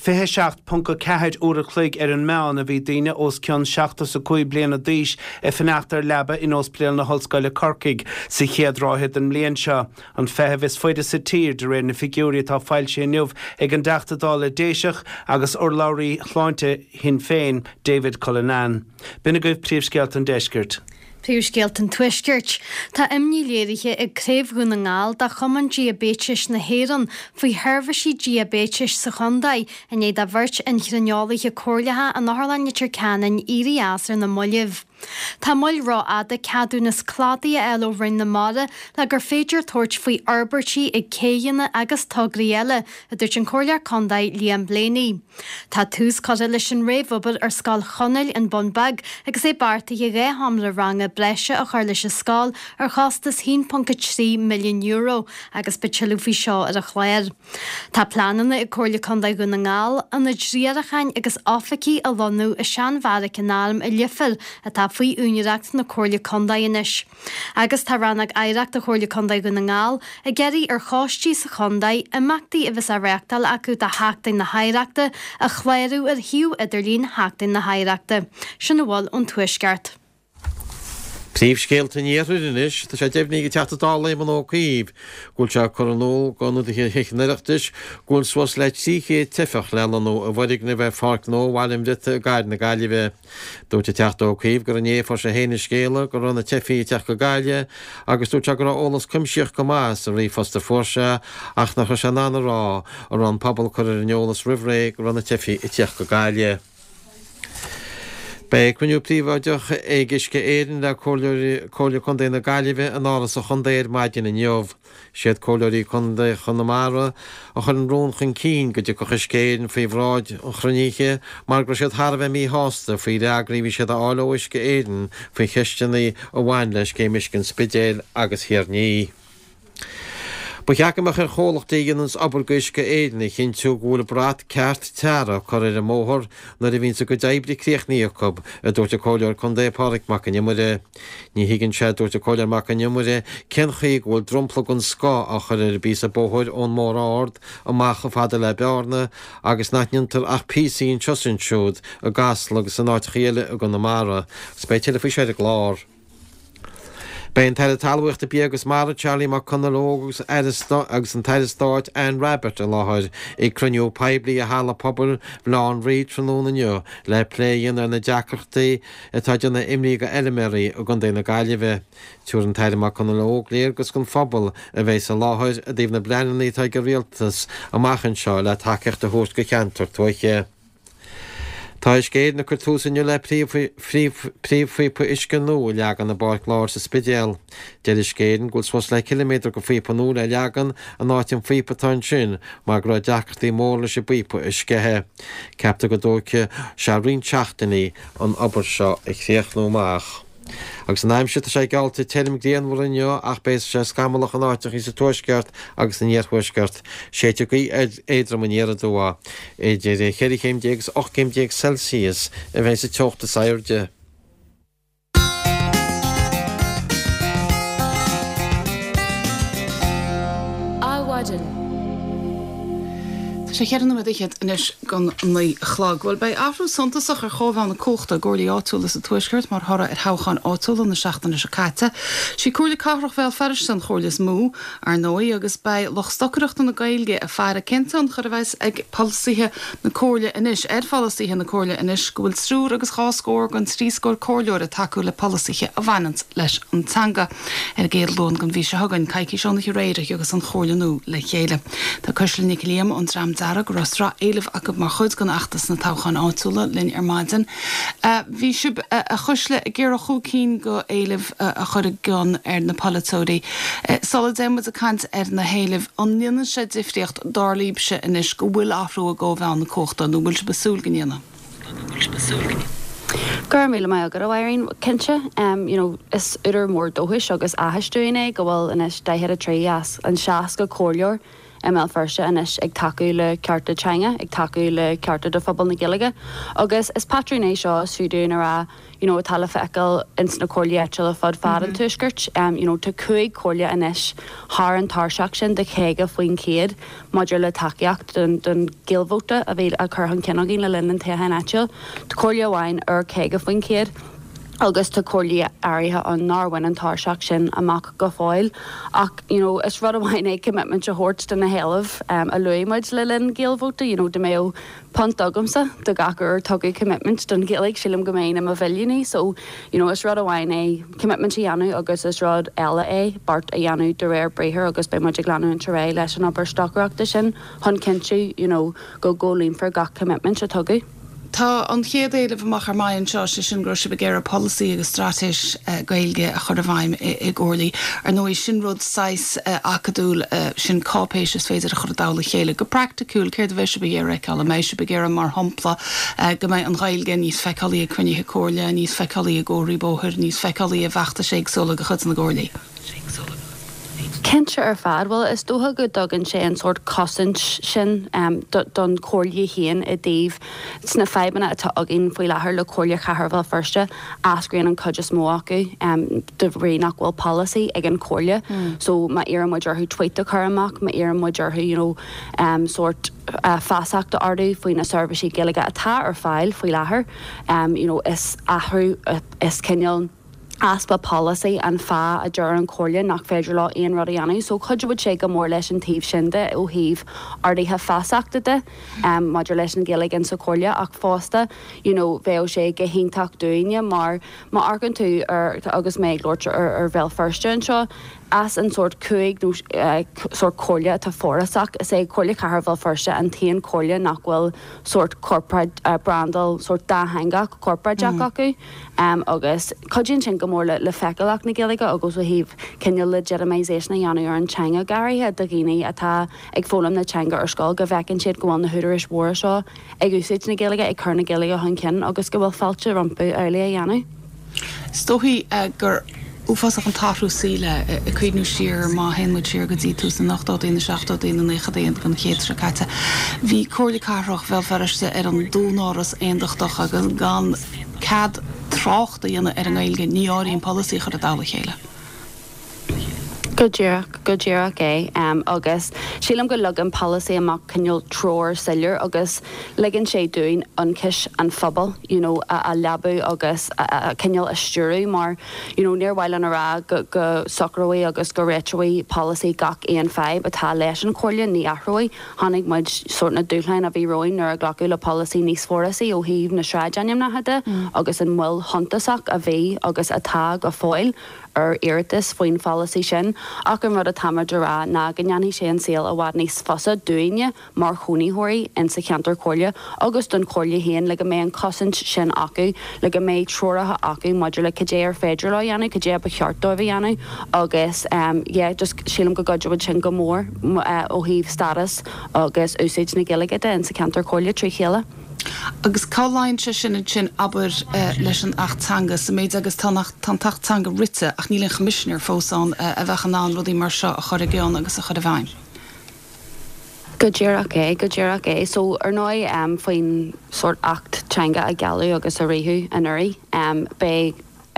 27.4 úra chluig ar an meán a bhí daine os ceann 65 bliana díos fanachtar leba in os blian na Hallscoile Corcaigh sa chéadráthead an mbliana seo an fehebhis foiide sa tír de réir na figiúrí tá fáil sé nuamh ag an deachtadála déiseach agus urlairí chláinte hin féin David Cullinan. Bina goibh príomhscéalt an deiscirt. Príomhscéalt an tuiscirt. Tá imníléirithe ag créimhún na ngáil de chuman diabetes na héan faoi thurmhaisí diabetes sa chundaid a éad a bhirt in chreneálaithe cóirlathe an Tharlainne Canan írí asar na moileh. Tá moil rá ada cadúnas cládaí eile ó rinn na mara le gur féidir tuairt faoi arbertí ag céanna agus tugraí eile a dúirt an cóirlear condaid líon bléanaí. Tá tús coile leis an réomhbal ar scáil chonail in Bunbag agus é barta i ré hamla ranga breise a chuir leis a scáil ar chastas 1.3 milliún euro agus betilú fao seo ar a chléir. Tá plananna i cóirlear condaid go na ngáil an na dríarachain agus áfací a lonú i seanmhara canálm i liafil a tá faoi únireacht na cóirlear condaid inis. Agus tá rannag éireacht a cóirlear condaid go na ngáil a geirí ar cháistí sa condaid imachtaí a bheits a reachtal acu a háachtain na haireachta a chléirú ar hiú idirlín háachtain na haireachta. Sin bhil an tuisceart. Príomhscéalta níorúis tá sé deimhníí teachtadála éman ócaíh, gúil se choranó gána hiichneireachtas, gúil suas le tíché tifach leanú a bhhaigh na bheith farc nó bhhaim dute a gaiid na gaiile bheith. Dúirte teachta ócaíh gur an éfar sé héna scéala gur anna tifií teach go gaiile agus dúirte gur ólas cumseoch go más a rí fasta fórse ach nach chu se nána rá ar an pobl chur ar neolalas rihré gur anna tifií i teach go gaiile. Bei cuniú príomhaideach éigisce éan le cóla chundaí na gaiileh an áras a chundéir maidin na neomh. Siad cóileirí chundaí chunamara a chun an rún chun cín go dtí go chéin faoi bhráid an chroníe mar gur siad Tharbh mí hásta faoi reagraí siad a álaisce éan faoi cheisteannaí ó bhain leis cé miscin spidéil agus hiarníí. Ba cheacamach ar chólachtaí gannans abalgaisce éadna chin tú gúla brat ceart teara chuir ar a móthir na a bhín sa go daibrí críochníochab a dúirte cóilear chun dépáric mac an nimire. Ní higann sé dúirte cóilear mac an nimire cenchaí bhfuil drumpla gon scá a chuir ar bí a bóthir ón mór áard a macha fada le bearna agus naithneantar ach písaín tiosansúd a gasla agus an áit chéile a go na mara, spéitiile faoi sé a glár. Bein teile talhacht a bíagus mar Charlie mar conológus agus an teile stáit an Rabbit a láthir I cruniú peblií a hála pobl bláán réid tróna neo le léon ar na deachachtaí atá na imlí go eileméí a gan déna gaiileh túr an teile mar conológ léir gus gon fphobal a bhééis a láthir a dtíobh na breannaí tá go rialtas a machchan seo le takecht a thuút go cheantar tuaiche. Tá is géad na chuirtúsanniu le príomhfuoi pu isce nó leagan na bar láir sa spidéal. Deir is géadan gúil swos le kilometr go fao panú le leagan a náitim fao patáin sin mar go deachtaí mór leis buí pu iscethe. Ceapta go dóice se rion teachtaí an obair seo ag chríoch nó máach. Agus an aimimse sé gáilta telim déan bhar inneo ach bééis sé scamalach an áiteach is a tuaisceart agus an níorhuiisceart séte go éidir manéad dóá. Éidir chéirichéimdégus 8 Celsius a bhééis sa teochta sairde. sé chearan mu chéad inis gan mé chlághfuil bei afrú santasach ar chomhán na cóchta ggóirlaí áúla a tuisgurt mar thora ar thochan áúla na seachtainna se caite. Sí cuala carach bhil ferris san chóirlas mú ar nóí agus bei loch stocareachta na gailge a fear a cinnte an chur bheits ag polsaithe na cóirla inis fallsaithe na cóirla inis go bhfuil strúr agus cháscóir gan tríscóir cóirleir a takeú le polsaithe a bhainant leis an tanga ar géad lón gan bhí se hagann caiici seánna réireach agus an chóirlanú le chéile. Tá cosla Nic Liam an tram Darag Rostra éileh a go mar chud gan achtas na táchan áúla linn ar maidin. Bhí sib a chusle a ggéar a chucín go éileh a chur gan ar na palatóí. Sala déimid a cant ar na héileh an nionn sé difriocht dálíbse inis go bhfuil afrú a go bhean na cóchta nó bhfuil se basúl gníana. Gur míle mai agur a bhhairn cinse, is idir mór dóhuis agus athistúine go bhfuil inis dahead a trí as an seaas go cóirleor ML first inis ag takeú le cearta teanga, ag takeú le cearta do phobal na Gaeilge. Agus is patriné seo siúdún a tala fecail ins na cóirleaitse le fud fad an tuisgurt, tá cuaig cóirle inis thar an tarseach sin de chéige faoin céad, maidir le takeíocht don gilbhóta a bhí a chur an cinegin le linn an tathe eitiil, tá cóirle amháin ar chéige faoin céad. Agus tá cóirlaí áirithe an náhain an tarseach sin amach go fáil ach is rud amhain é commitment a hort den na héalah a luimiid le linn géalbhóta de mé pont agamsa de gachar tugaí commitment don Gaeilge sílim goméin am a bhilíní so is rud amhain é commitment a dhéanú agus is rud eile é bart a dhéanú de réir bréthir agus be muidir glanú an ré leis an obair stocareachta sin chun cinú go ggólín for gach commitment a tugaí. Tá an chéad éileh amach ar maion seo sin gro se begéir a policy agus stratéis Gaeilge a chur a bhaim i ggóirlaí ar nó sin rud 6 acadúil sin cápéis is féidir a chur dála chéile go practicúil céir a bheith se begéir eáil a mééis se begéir mar hampla go méid an Gaeilge níos feicálaí a crunithe cóirle, níos feicálaí a ggóirí bóthir, níos feicálaí a bheachta séagsúla go chud na ggóirlaí. Kense ar fad, well is dótha go dogan sé an sort cosint sin don cóirlaí híon I daobh sna febanna atá agin faoi lethir le cóirla chathair bhil firste ascríonn an cuid is mó acu de rénach bhfuil policy ag an cóirla so ma ar muidirthú tweita chu amach ma ar muidirthú sort fásaachta ardú faoin na serviceí Gaeilge atá ar fáil faoi lethir is athhrú is cineal aspa policy an fa a dúr an cóirle nach féidir lá aon rud a dhéanamh, so chuidir bud sé go mór leis an taobh sinnde ó thaobh ardaithe feasaachta de maidir leis an Gaeilge an sa cóirle ach fásta bheadh sé go héntaach dúine mar argan tú agus méid glóirte ar bhealh firste an seo as an sort cuaig sort cóirle tá fórasach is é cóirle chathair bhil firste an taon cóirle nach bhfuil sort corporate brandal sort dáhangach corporate jack acu agus codíonn sin go mór le feicáach na Gaeilge agus ó thaobh cinneal legitimisation na dhéanú ar an teanga garithe do ghaoine atá ag fólam na teanga ar scáil go bhecinn siad go bhfuil na thuidiris mhór seo ag úsáid na Gaeilge ag chur na Gaeilge chun cin agus go bhfuil fáilte rompu early a dhéanú. Stohí gur úfasach an táhrú síle a cuiidnú siar má henmuid siar go dtí 2008 16 gan chéadra caite. Bhí cóirla carthach bheith feriste ar an dúnáras aondachtach agus gan cad trácht a dhéanana ar an Gaeilge ní áiríonn policy chur a dála chéile. Go ddíach é agus sílam go legan policy amach cinneol tror sillir agus legan sé dúin ancis an phobal, a leabú agus cinneol isteúrú mar níorhhail an ará go socrhaí agus go réithaí policy gach éon feib atá leis an choirle ní athróí tháinig muid sort na dúchlein a bhí roiin ar a ghlaú le policy níos fórasí ó híomh na sráideanim na heide agus an mhfuil hontasach a bhí agus atá go fáil ar iiritas faoin policy sin ach an rud a tamarrá ná gannneanní sé an síl a bhhad níos fosa dúine mar chuúníthirí in sa cheantar choirle agus don choirle héan le go mé an cosint sin acu le go méid troirithe acu maidir le cadé ar féidir le dhéanana cadé ba cheartdóibh dhéanana agus just sílam go gadúid sin go mór ó híomh status agus úsáid na giligide in sa cheantar choirle trí chéile. Agus cáláin se sin aber leis an 8tanga sa méid agus tan 8tanga rite ach níl an commissioner fósán a bheitchan ná rudí mar seo a chur a gceann agus a chur a bhain. Go ddíach é, so ar nói faoin sort 8tanga a galú agus a réthú an uirí be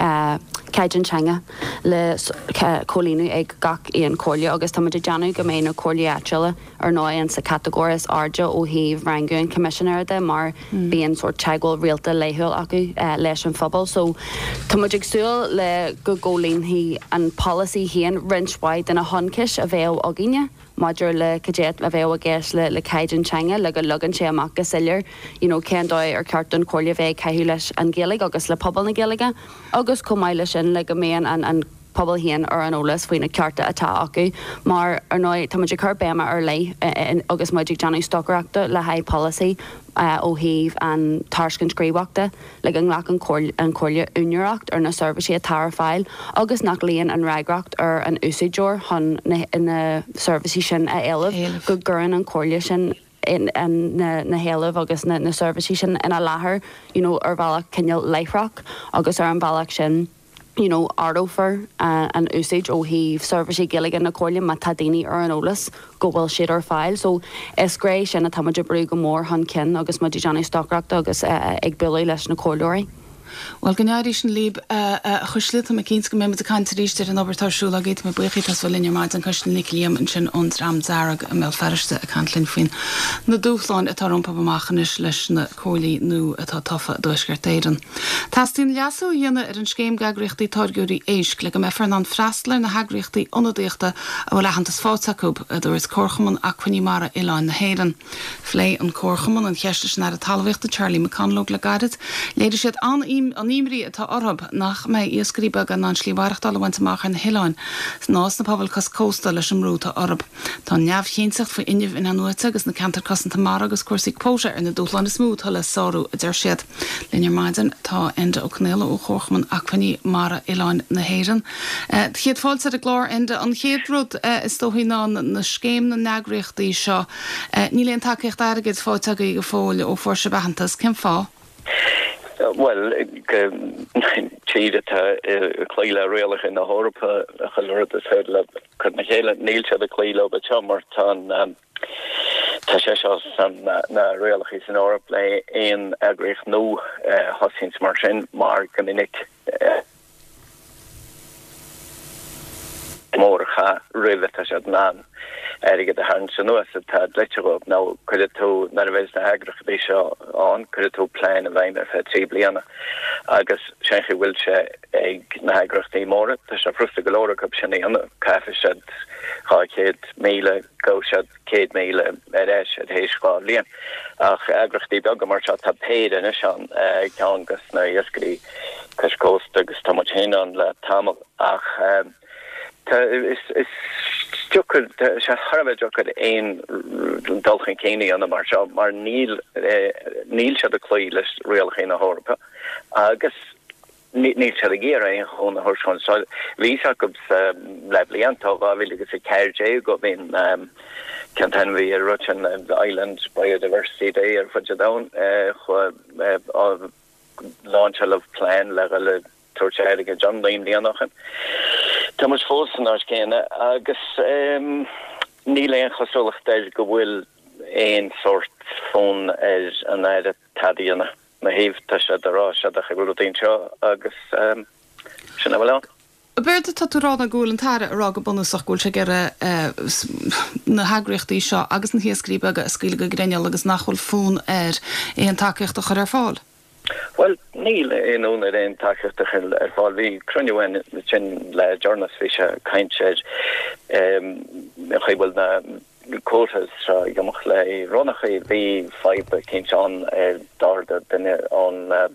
Caidan le cholíú ag gach íon choirle agus tá deanú go ména choirle eile ar náin sa categóras áde ó híomh rangiún commissioner de mar bíon sort teagháil rialta léthúil acu leis an phobal, so tá ag súil le go ggólín hí an policy híon rinshhaid in a honcis a bhéh agine. Maidir le cadéad a bhéh a gceis le Caidan le go lugan sé amach go sillir, céndóid ar ceart an choirle bheith caiú leis an ggéalaigh agus le pobal na ggéalaige, agus comáile sin le go méon an pobl hían ar an ólas faoine cearta atá acu, mar ar nói tá muidir chu béama ar lei agus muidir deanú stochreachta le haid policy ó híomh an tarscin scríbhachta le an nglaach an choirle únireacht ar na servicí a tar fáil agus nach líon an raigracht ar an úsáideoir chun na servicí sin a éileh go ggurann an choirle sin na héalah agus na servicí sin ina láthair ar bhealach cinneal leithreach agus ar an bhealach sin ardófar an úsáid ó híomh servicí gilige na choirle má tá daoine ar an ólas go bhfuil siad ar fáil, so is gré sin na tamidir brú go mór chun cin agus muidir deanna stochreachta agus ag buí leis na choirlóirí. Well gannéirí sin líb chuslita a cíns go mé a cantaríiste an obertarsúla géit me buchaí tas bhfuil linne maid an costin niclíam an sin ón ram zarag a mé ferste a cantlinn faoin. Na dúchláin atá rompa bamachchanis leis na cholí nó atá tofa dúisgurtéiran. Tástín leasú dhéine ar an scéim gaghríochtaí targúirí éisc le go mé Fernand Freistler na haghríochtaí onadíochta a bhfuil lechantas fátaúb a dúirs córchaman a chuní mara Iláin na héan. Flé an córchaman an cheiste sin ar a talhaíochta Charlie McConlog le garid, léidir siad an imrí atá orb nach mé íoscríbe gan an slíhhaachtal bhaint amach an Hiláin nás na pobl cos cósta leis an rúta orb. Tá neamh chéinteach fa inmh in anúite agus na cantar cosanta mar agus cuasaí póise ar na dúchlan is smúth le sáú a d siad. Linnear maidan tá ende ó cnéile ó chórchaman achfaní mara Iláin na héan. Chéad fáilte a glár ende an chéadrúd is tóí ná na scéim na neagríochtaí seo. Níléon takeíocht airgid fáte go fáil ó for se behantas cin fá. Well, tíide chléile réalach in na Hórpa a chaúir is heile chu na chéile nílte a chléile a chomar tá sé seo san na réalachí san Órap le éon agrích nó hosins mar sin mar gomininic mórcha riile tá sé ná erige de han se nuas tá lete op ná chuide tú na bheits na agrachbé seo an chuide tú plein a bhain ar fe trí bliana agus séchi bhfuil se ag na agrachtaí móra tá se frusta golóra go sinna an cafe sead chá 100,000 go sead 100,000 éis a héisá líon ach agrachtaí beag mar se tá péad in an ceangus na iascaí coscósta agus tá chéine an le tamil ach is stukur se harve jokur ein dolchin kéni an mar mar níl se de kloiles real chéine Hórpa agus níl se a gé ein hon horson so ví gobs leblianta a vil se KJ go vin kan vi Russian Island Biodiversity Day er fu down launch of plan le torchaige John Lane Leonachen. Tá much fósan ar céine agus níl éon chosúlacht go bhfuil éon sort fón ar an éire tadíanana na híomh tá sé ará se a chuúdaon seo agus sinna bhile. Beirte tatúrána gúil an táire ará go bunasach gúil se gur na hagrichttaí seo agus an hiascríbe a scíle go greneal agus nachhfuil fún ar éon takeíocht a chur ar fáil. Well, níl éón ar éon takeíocht ar fáil bhí cruniuhain sin le journas bhí se caintseid chuhfuil na cótas gomach le ronachaí bhí feibe cinint an ar darda duine an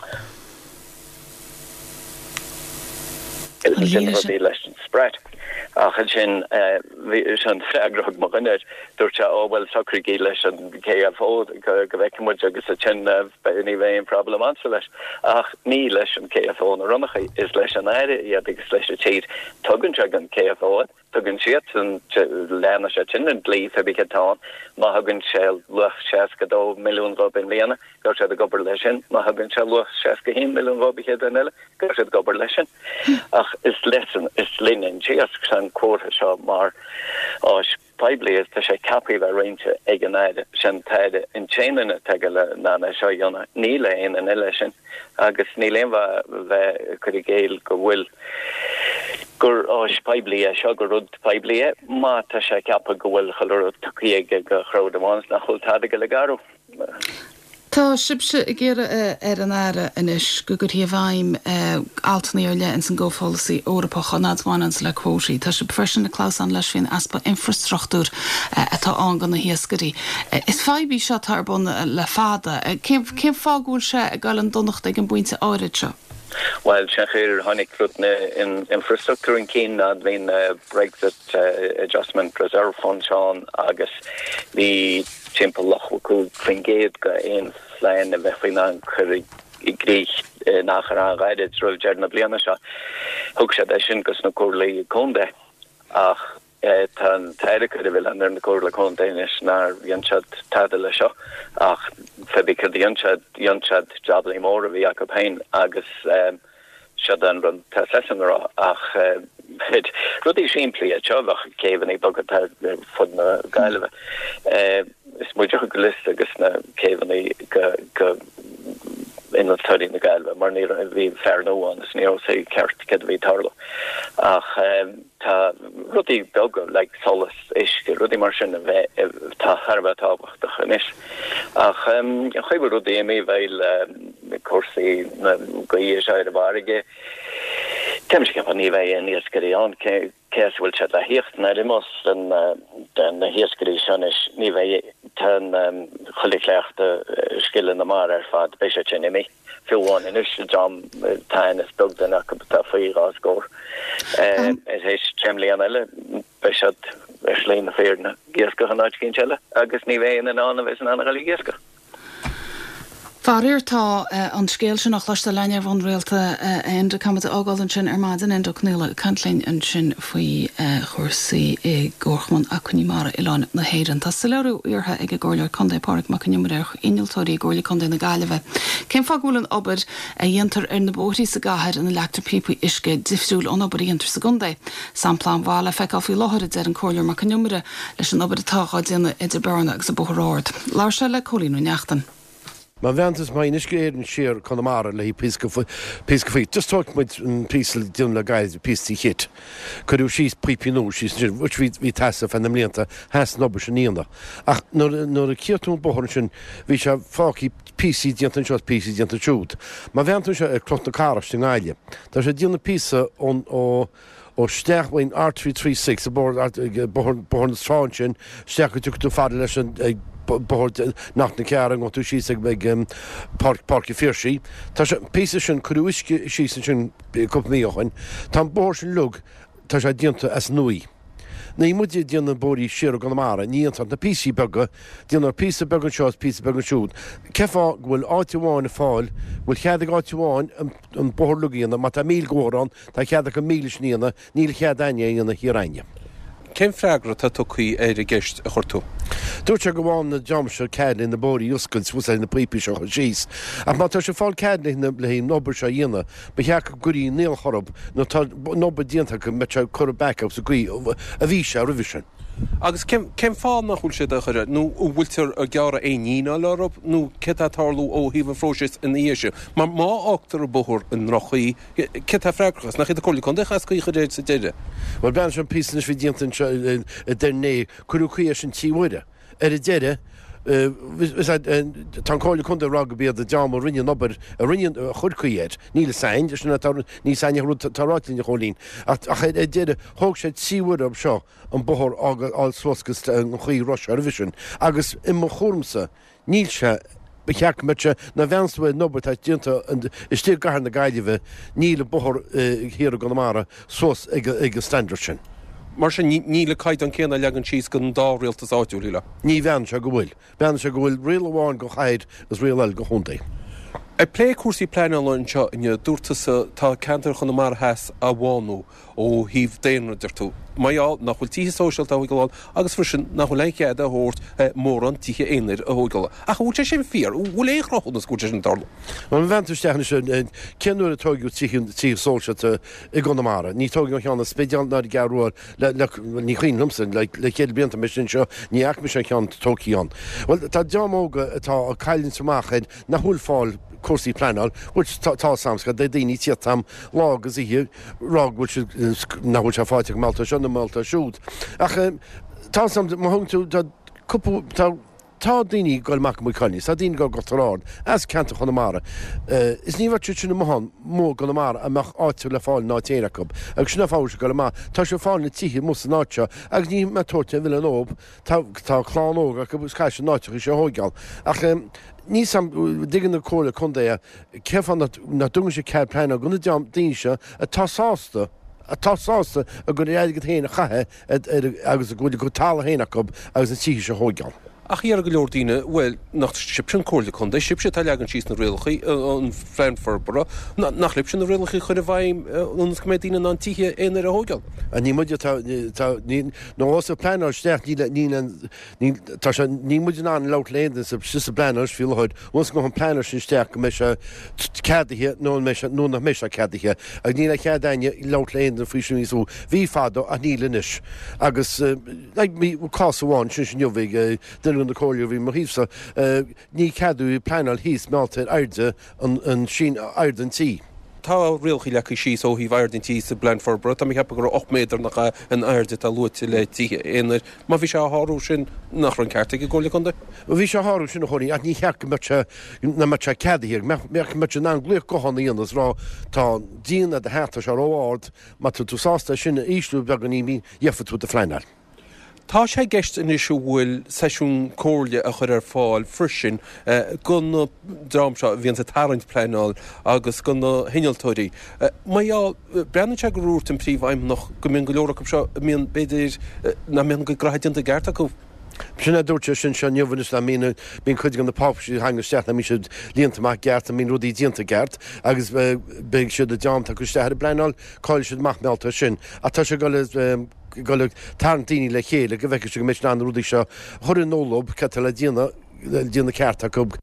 spread. Achan sin an freagrach mar rinne dúirt se óhfuil sacrgé leis an KFO go bhheicemu agus a sin ní bhéh an problem ansa leis ach ní leis an KFO na runnacha is leis an aire iad agus leis a tíad tugann se an KFO tugann siad an lena se sin an blí fe bicetá má hagann se luch 6 milliún robin léana go se a gobar lei sin má hagann se luch 6 milliún robiché an eile go se gobar lei sin ach is lesan is linen sias san cuata seo mar ás Biblia is sé capi le réinte ag an aide sin taide in chéanana teige le nána seo dionna ní le in an eile sin agus ní léon bheith chud géil go bhfuil gur ás Biblia seo go rud Biblia má tá sé cappa go bhfuil choir tuíige go chród amháins nach chuil táide le garú. Tá sibse I ggéire ar an aire inis go gur híomhhaim altaníir le in san ggófálaí Eorpach an admhainans le quótaí. Tá si fresin na clás an leis fin aspa infrastruchtúr atá an gan na hiascarí. Is feibí seo tarbun le fada. Cén fágúil se a gáil an donnacht ag an buinte áirid seo? Well, Shachir Honig Krutne in infrastructure in Keen had been Brexit Adjustment Reserve Fund Sean August the Chimple Lochwoku Fingate in Flying the Vefinan Curry Greek Nachar Guided through Jordan Blianasha Hooksha Deshin Gusnakurli Conde Ach tan taide could have under the Corla Conde Nar Yanchad Tadalasha Ach Febika the Yanchad Jabli More of Jacobain Agus Shadan run Tassanra Ach Ruddy simply a Chavach gave any bucket for the Galva. It's Mujakulist Agusna gave any in the study in the Galva, Marnir we fair no one, is near say Kertik vi Tarlo. Ach Ruddy Belgo like Solus ish Ruddy Martian ta Harba Tabach the Hanish. Ach Hiber Ruddy me weil Corsi Goya Barige. Temskap an níve en hieskeri an kes wil chat la hicht na demos den hieskeri is níve ten choliklechte skillen na mar erfaad be me fiwan in jam tain is bug den akta fir score es he tremli an elle be slein fearne geeske han uitkinchelle agus níve en an is an geeske. Farir tá an scéil sin nach leiste leine bhain réalta enda camata ágáil an sin ar maid an enda cnéile cantlín an sin faoi chósaí I ggóchman a chunímara Ián na héiran. Tá sa leú ortha ag ggóir condé páric má cunimeach inaltóirí ggóirla condé na gaiileh. Cén fágúil an obair a dhéantar ar na bótaí sa gathir an elector pipa isce difriúil an obair dhéantar sa gundé. Samplán bhála feic á faoi láthir ar an cóir má cunimeire leis an obair atáá déanana idir bearna agus a bóthráid. Lár se le cholíú neachtan. Ma ventas mai nisgéir an sér Connemara le pisca fí. Just talk mit an písal dún le gaiid pístí hit. Cadú síos prípinú síos which ví tasa fan am léanta has nobar sin níanda. Ach nór a ciartún bohar sin ví se fáci písí diantan seo písí diantan siúd. Ma ventas se clot na cáras in gáile. Tá sé dianna písa ó steachhain R336 a bohar na stráin sin steach tú tú fada leis an bohord nach na cearan ó tú síos ag parci firsí. Tá sé písa sin chuúisce síos sin cupmíochain. Tá bohar sin lug tá sé dianta as nuí. Na í muide dianna bórí sér gan mara, níanta na písí bega, dianna písa began seás písa began siúd. Cefa bhfuil áitiháin a fáil, bhfuil cheadag áitiháin an bohar lugaíanana, má tá 1000 góran, tá cheadag 1000 sníana, níl chead aine íana hiraine. Cén freagra tá tucaí ar a gceist a chortú? Dúirt go bháin na jamse céadlín na bórí uscail bhús na prípi seo síos. Ach má tá sé fáil céadlín le hí nobar se dhéana, ba cheach gurí níl chorab nó tá nobar dianta go me se chur backup sa guí a bhí se a rivision. Agus cem fá nach chuil sé chur nó bhfuiltar a geara é nína lerab nó cetarlú ó híh fróis in éise. Mar má átar a bothir in rochaí ce freichas nach a chola chun dechas go churéid sa deire. Well ben an písannis bhí diantain derné chuúchaí sin tíhide. A deire tá cála chun rag bead a deam rinne nobar a rinne churcaíir, níle sein ní sein táráilín cholín. A déire thug sé tíhar am seo an bothir áil slosgus an chuí Ross Vision, agus i mo chumsa níl se becheach mete na bhesfuid nobar tá dianta is tí gar na gaiideh níle bothir hir a Connemara sos ag standard sin. Mar sin níle caiid an céanna legan síos gon dáréaltas áitiú líla. Ní bhean se go bhfuil. Bhean se go bhfuil réal amháin go chaid as réal go chuntaí. I plé cuasí pleáin seo inne dúirtasa tá cantar chun mar heas a bháú ó híh déanaidir tú. Maiáil nach bhfuil títhe social a thugáil agus fri sin nach leicéad a thuirt mór an títhe éanaar a thugáil. A chuúte sin fír, bhfuil échráchún na scúte sin darla. An bhaintteachna sin ceanúir a tógiú tíh sóilse i Connemara. Ní tógiú cheanna spéideal ná garúir ní chuoinlumsan le chéad blianta me sin seo ní ach me sé chean tóíán. Well tá deamóga atá a cailinn semachchaid na thuil fáil cuasaí pleanal, which tá samsca de daoine tí tam lágus í rag nahfuil se fáiteach Malta se na Malta siúd. Ach tá sam hung tú tá daoine goil mac mu coní, tá daoine go gotarrád as canta Connemara. Is ní bhar sin na mohan mó Connemara amach áitiú le fáil ná téanaachb, agus sinna fáil se goil má tá se fáil na títhe mus náte, agus ní me tóirte bhile nób tá chláánóga go bus caiise náteach sé hógeal. Ach ní sam digan na cóla chundéa cefan na dunga sé ceir pleine gona deam daoise a tásásta a go éige héna chathe agus a gúla go tála héanaachb agus an tíí se hógeal. Ach ar go leordaine bhfuil nach sib sin cóla chun dé sib sé tá legan síos na réalchaí an Frankfurt nach lib sin na réalchaí chuir a bhaim únas go médíine an títhe éanaar a hógeal. A ní muide nó os a pleáil steach ní muidir ná an leit léan sa si a pleáil fiúlaid, os go an pleáil sin steach go me se ceadathe nó nach me se ceadathe, ag ní le cheadaine leit léan an frísin níosú bhí fada a nílinis. Agus mí cásáháin sin sin jobhíh an de choir bhí mar hísa ní ceadú i pleáil híos máta airde an sin airdan tí. Tá réalchaí lecha síos ó hí bhair den tí sa Blandford, tá hepa gur 8 méidir nach an airde a luúte le títhe éanaar, má bhí se háú sin nach an ceirrta go ggóla chunda? Bhí se háú sin choí a ní cheach na mat se ceadaíir, meach mat an gluoch gohanna íonas rá tá díana a heta se ráád má tú sásta sinna íslú began ní dhefa tú a fleinail. Tá sé gceist in isisiú bhfuil seisiún cóirle a chur ar fáil frisin gun drám seo bhíon sa tarint pleáil agus gun hinaltóirí. Maiáil breanna te goúirt an príomhhaim nach go mbeon go leorach seo míon beidir na mbeon go graidínta gceart acu. Sinna dúirte sin se neomhannis le mína bíon chuid an na pápsí hangaisteach na mí siad líontamach geart a mín rudí dínta geart, agus beag siad a deam tá chuisteir a bleáil cáil siad machmelta sin. A tá se go tarntíí le chéile go bheice go méid an rúdaí seo thur an nólob ce le díana ceartta cub.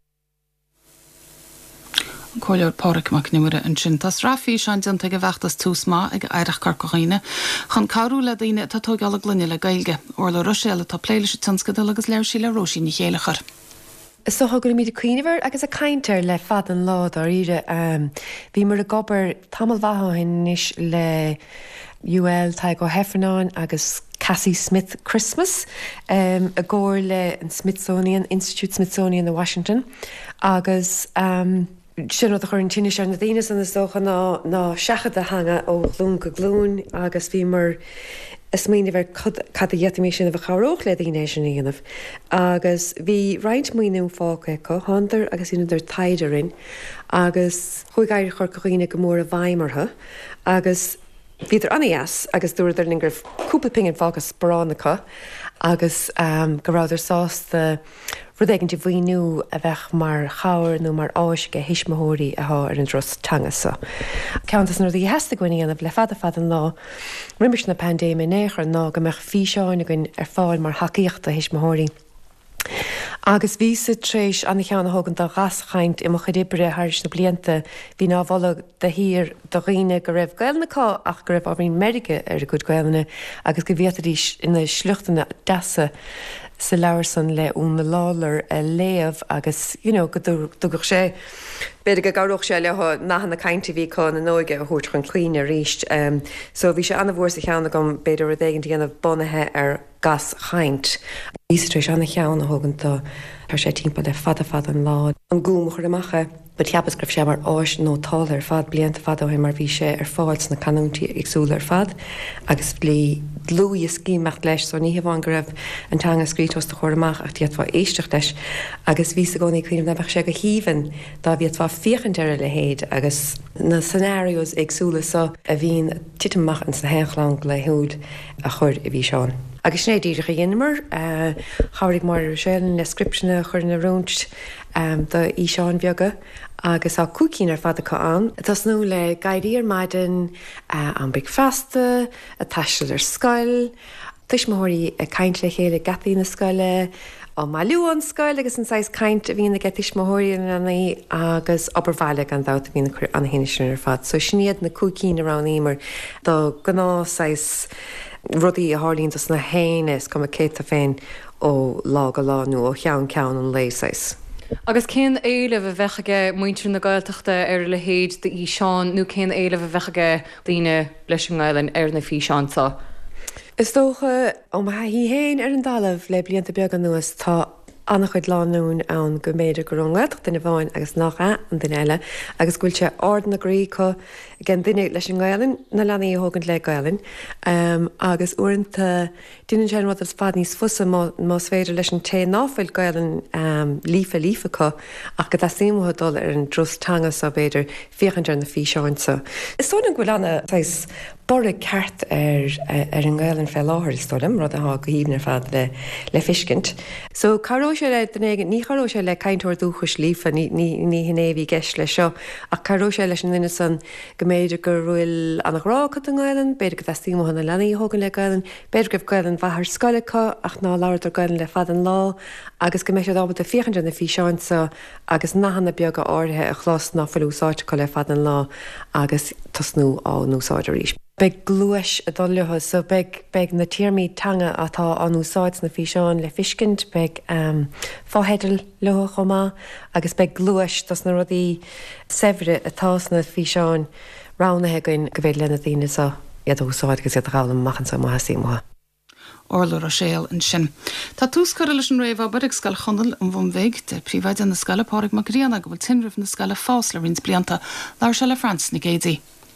Coileir páric nimire an sin tas rafií sean deanta go bheachtas túsmá ag éireach carcochaine, chun carú le daine tá tógála glunne le gailge, or le roséile tá pléile se tanscadal agus leir sí le roisí ní chéalachar. Is so gur míad cuiinehar agus a caiintear le fad an lád ar ire bhí mar a gobar tamil bhathhain níos le UL tá go Heffernan agus Cassie Smith Christmas a ggóir le an Smithsonian Institute Smithsonian in Washington agus sin a chur an tíine se na daine san is dócha ná seachad a hanga ó glún go glún agus bhí mar is mína bhar cad a dhétamí sin a bh charóch le daine sin íanamh. Agus bhí roiint muoinú fáca go háar agus ionidir taidirin agus chuig gaiir chur coghine go mór a bhaimmartha agus bhíidir anas agus dúidir lingur cúpa pingin fágus spránacha agus go ráidir sásta rudéigenn bhhaoinú a bheith mar chair nó mar áisce hisismóirí ath ar an dros tangasa. Ceantas nó dí heasta gcuineanamh le fad an lá riimiis na pandéime néchar ná go meach fhí seáin a gin ar fáil mar haíochtta hisismóirí. Agus ví trééis anna cheanna hagan do gaschaint I mo chudibre háirs na blianta hí ná bhla de hir do riine go raibh gailnaá ach go raibh a bhín America ar a go gailna agus go bhétarí ina sluchtainna deasa sa leabhar san le úna lálar a léamh agus gogur sé beidir go garoch sé le nachna caiinte bhí cá na nóige a thuirt chun clíine ríist. So bhí sé anna bhór sa cheanna gom beidir a dhégan déanamh bunathe ar gas chaint. Ístrééis anna cheanna thuganta tar sé timppla le fad an lá. An gúm chuir amachcha, ba teapas gribh sé mar áis nó tal ar fad blianta fad ó mar bhí sé ar fáilt na canúntaí agsúla ar fad, agus bli dlúí cíimecht leis so ní bháin go raibh antanga scrítos de chuirmach ach tíad fá éisteach leis, agus ví a gcónaí chuoinm na sé go híhann dá bhíad fá fiochantear le héad agus na scenarios agsúla so a bhín tiitimach an sa héchlán le thuúd a chur I bhí seán. Agus sné díidir a dhéanamar, chairigh mar sélan le scriptena chuir na rúnt do í seán beaga, agus á cúcín ar fada an. Tás nó le gaiiríar maidin an big festa, a taiisiil ar scoil, tuis mthirí a caiint le chéile gataí na scoile, ó máú an scoil agus an 6 caiint a bhíon na getis mthirí annaí agus obairhhaile an dát a bhína chuir an héine sin ar fad. So sníad na cúcín arán ímar do gná 6 rudí a hálíntas na héines go a céit a féin ó lá go láú ó chean cean an lééis. Agus cén éile bh bhechaige muintir na gailteachta ar le héad de í seán nó cén éile bh bhechaige daoine leis an gáilen ar na fí seánta. Is tócha ó hí héin ar an dalamh le blianta beag an nuas tá annach chuid láún an go méidir go rongad duna bháin agus nach an den eile agus gúil sé ádan narí chu gan duine leis an gailen na lenaí thugant le gailen agus uanta duine sé wat fad níos fusa más féidir leis an té náfuil gailen lífa chu ach go símthdul ar an drostanga sa beidir fiochantear na fí seáinsa. Is tóna go lena borra ceart ar an gailen fé láthir stom rud aá go híbnar fad le fiscint. So caró sé le ní charó sé le caiintúir dúchas lífa ní hinnéhí geis le seo ach caró sé leis an duine san go méidir gur bhfuil annachrá an gailen, beidir go tímhanna lenaí thugan le gailen, beidir goibh gailen bhethar scoilecha ach ná láir gailen le fad an lá, agus go mééis dábal a fiochantear na fí seánsa agus nachhanana beaga áirithe a chlás náfuil úsáte go le fad an lá agus tasnú á núsáidir ríis. Beg gluis a dullethe so beg na tíirmí tanga atá an úsáid na fí seán le fiscint beg fáhédal le chomá agus beg gluis tas na rudí sevre atás na fí seán ránathe goin go bhéh lena daine sa iad úsáid agus iadrála machchan sa maithsímha. Orla Rochelle in sin. Tá túscar leis an réomh barig scal chonal an bhm bhéig de príomhaid an na scala páric Magriana go bhfuil tinrih na scala fás le rins blianta láir se le France na géadaí.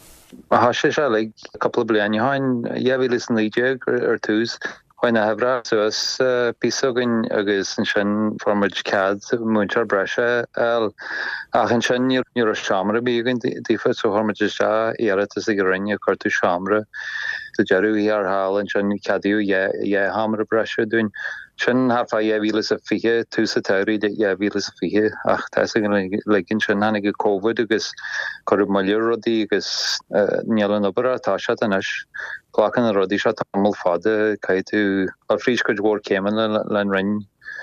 Ha sé se le couple blian hain jevi is an ide ar tús chuine hebra soas písagin agus an sin formid cad muintear breise el ach an sin ní a seamra bígann dífa so formid is éad is go rinne chuirtú seamra de jeú ar hall an sin cadú é hamra breise dún sin hafa jevílas a fihe túsa teirí de jevílas a fihe ach te legin sin hannig go COVID agus chu maiúrodí agus nílan opera tá se an is Glachan a rodí se tamil fada caiitú a fríscoid bhór céman len rinn.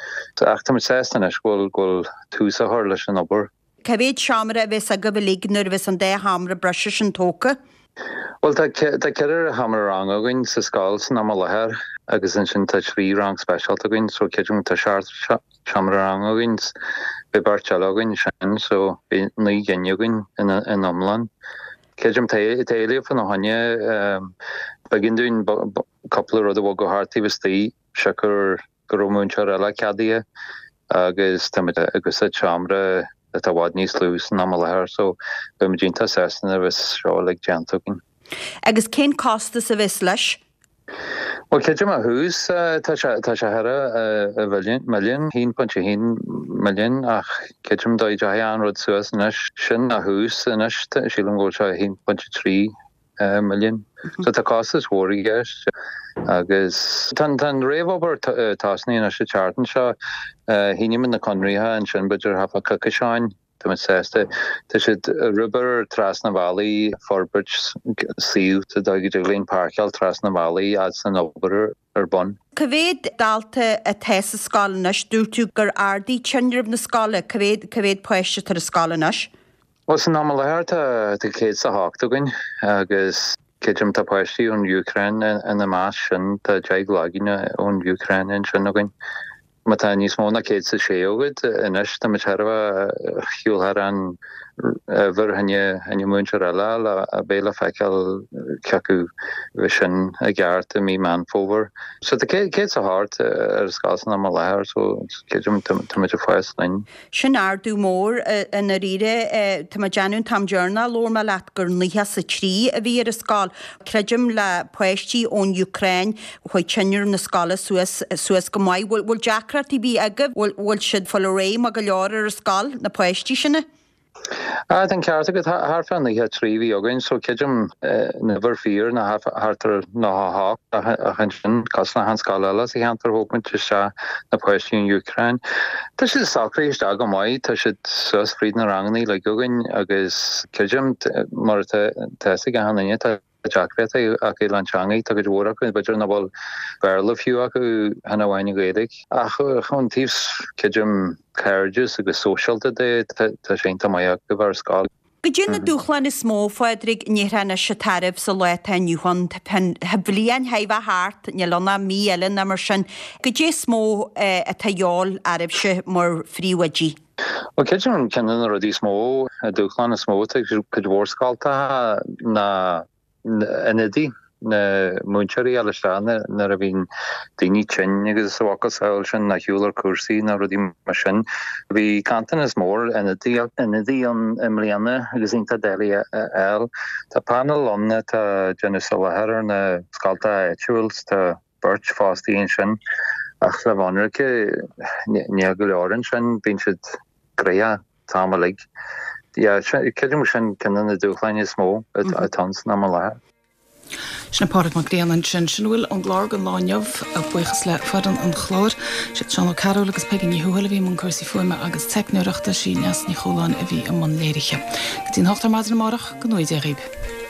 Tá achtam sestan is ghil túsa thir leis an obair. Cavéid seamra a bheits a go bhlig nuirvis an dé hamra breise an tóca? Well, tá ceir a hamar rang agan sa scáil san am lethir agus an sin tá trí rang special agan so ceidún tá seart seamra rang agan be barteal agan sin so be ní gceinneagan in amlan. Ceidim téile fan a hanne begin dún couple rud bh go hartí bhtí segur go romúnseir eile cadí agus agus a seamra a bhád níos lús ná lethir so be me dínta sesan a bheits seo le deantagin. Agus cén costa sa bheits leis? Well, ceidim a hús tá se hera a milliún 1.1 milliún ach ceidim dóid a an rud suas sin a hús inis sílan ggóil se 1.3 milliún. So tá costas hóí gist agus tan réhóbar tásnaí in se chartan seo híinemin na conríthe an sin beidir hafa cacasáin mit seste rubber tras na valley forbridge siú te Daglin Parkal tras na valley as an ober bon. Cyfed dalta a tes y sgol ynas, dŵr tŵ gyr ardi tynrib na sgol, cyfed pwysio tar y sgol ynas? Os yn aml her te cyd sa hawk dwgyn, agos cydym ta pwysio o'n Ukraine yn y mas sy'n ta jaig lagin o'n Ukraine yn sy'n dwgyn. Mae ta nis mwna cyd sa siewgyd yn ys, ta mae charfa chiwl haran fyr hynny mwyn siarala a beila ffacal cacw fysyn y gart y mi man fawr. So ta cyd sa hart sgas yn aml her, so cydym ta mae ffais lyn. Sy'n ardw môr yn yr ire, ta mae janw'n tam journal o'r mae latgyr nihas y tri y fi ar y sgol. Credym la pwesti o'n Ukraine, hwy tynnyr yn y sgol y Suez Gymwai. Wyl jacrat i bi agaf, wyl sydd ffol o rei mag alior ar y sgol na pwesti sy'n Den ceart go harfan í trí hí agin, so ceidim never fear na hartar na há a hen cos na han scala í hantar hopin te se na poistin Ukraine. Tá si sacréis a go mai tá si sus fríd na rangní le gogin agus ceidim mar te a hanine Jackret ac i lanchangi tak dwar ac yn bydr na bol barrel of you ac hana wain gwedig ach chwn tifs cydym carriages ac social ta sienta mai ac gyfer sgal. Gydyn na dwchlan is mô ffoedrig nihran y siatarif sy loet yn ywan hyflian haifa hart nilona mi elyn am sy'n gydyn smô y taiol arif sy mor friwaji. Wel cydym cynnydd yr ydi smô dwchlan y smô ta cydwar sgal ta na Enedi na Munchari Alishran na rabin dini chen agus waka saulshan na hular kursi na rudi mashin vi kantan is more Enedi on Emiliana agus inta deli el ta panel on ta Genisala her na skalta rituals ta birch fasti inshan ach la vanrike niagul orange and binchit greya tamalig. Ja, cydym sy'n cynnig y dwchlein i smó a tons na mala. Sy'n parad mag Grianan sy'n wyl o'n glarg yn laniaf a bwychas le ffadan yn chlor. Sy'n Sean O'Carroll agus pegin i hwyl fi mwyn cwrsi ffwyma agus tecnwyrachta sy'n nes ni chwlan y fi ym mwyn leirich. Gydyn hochtar madr y morach, gynwyd eich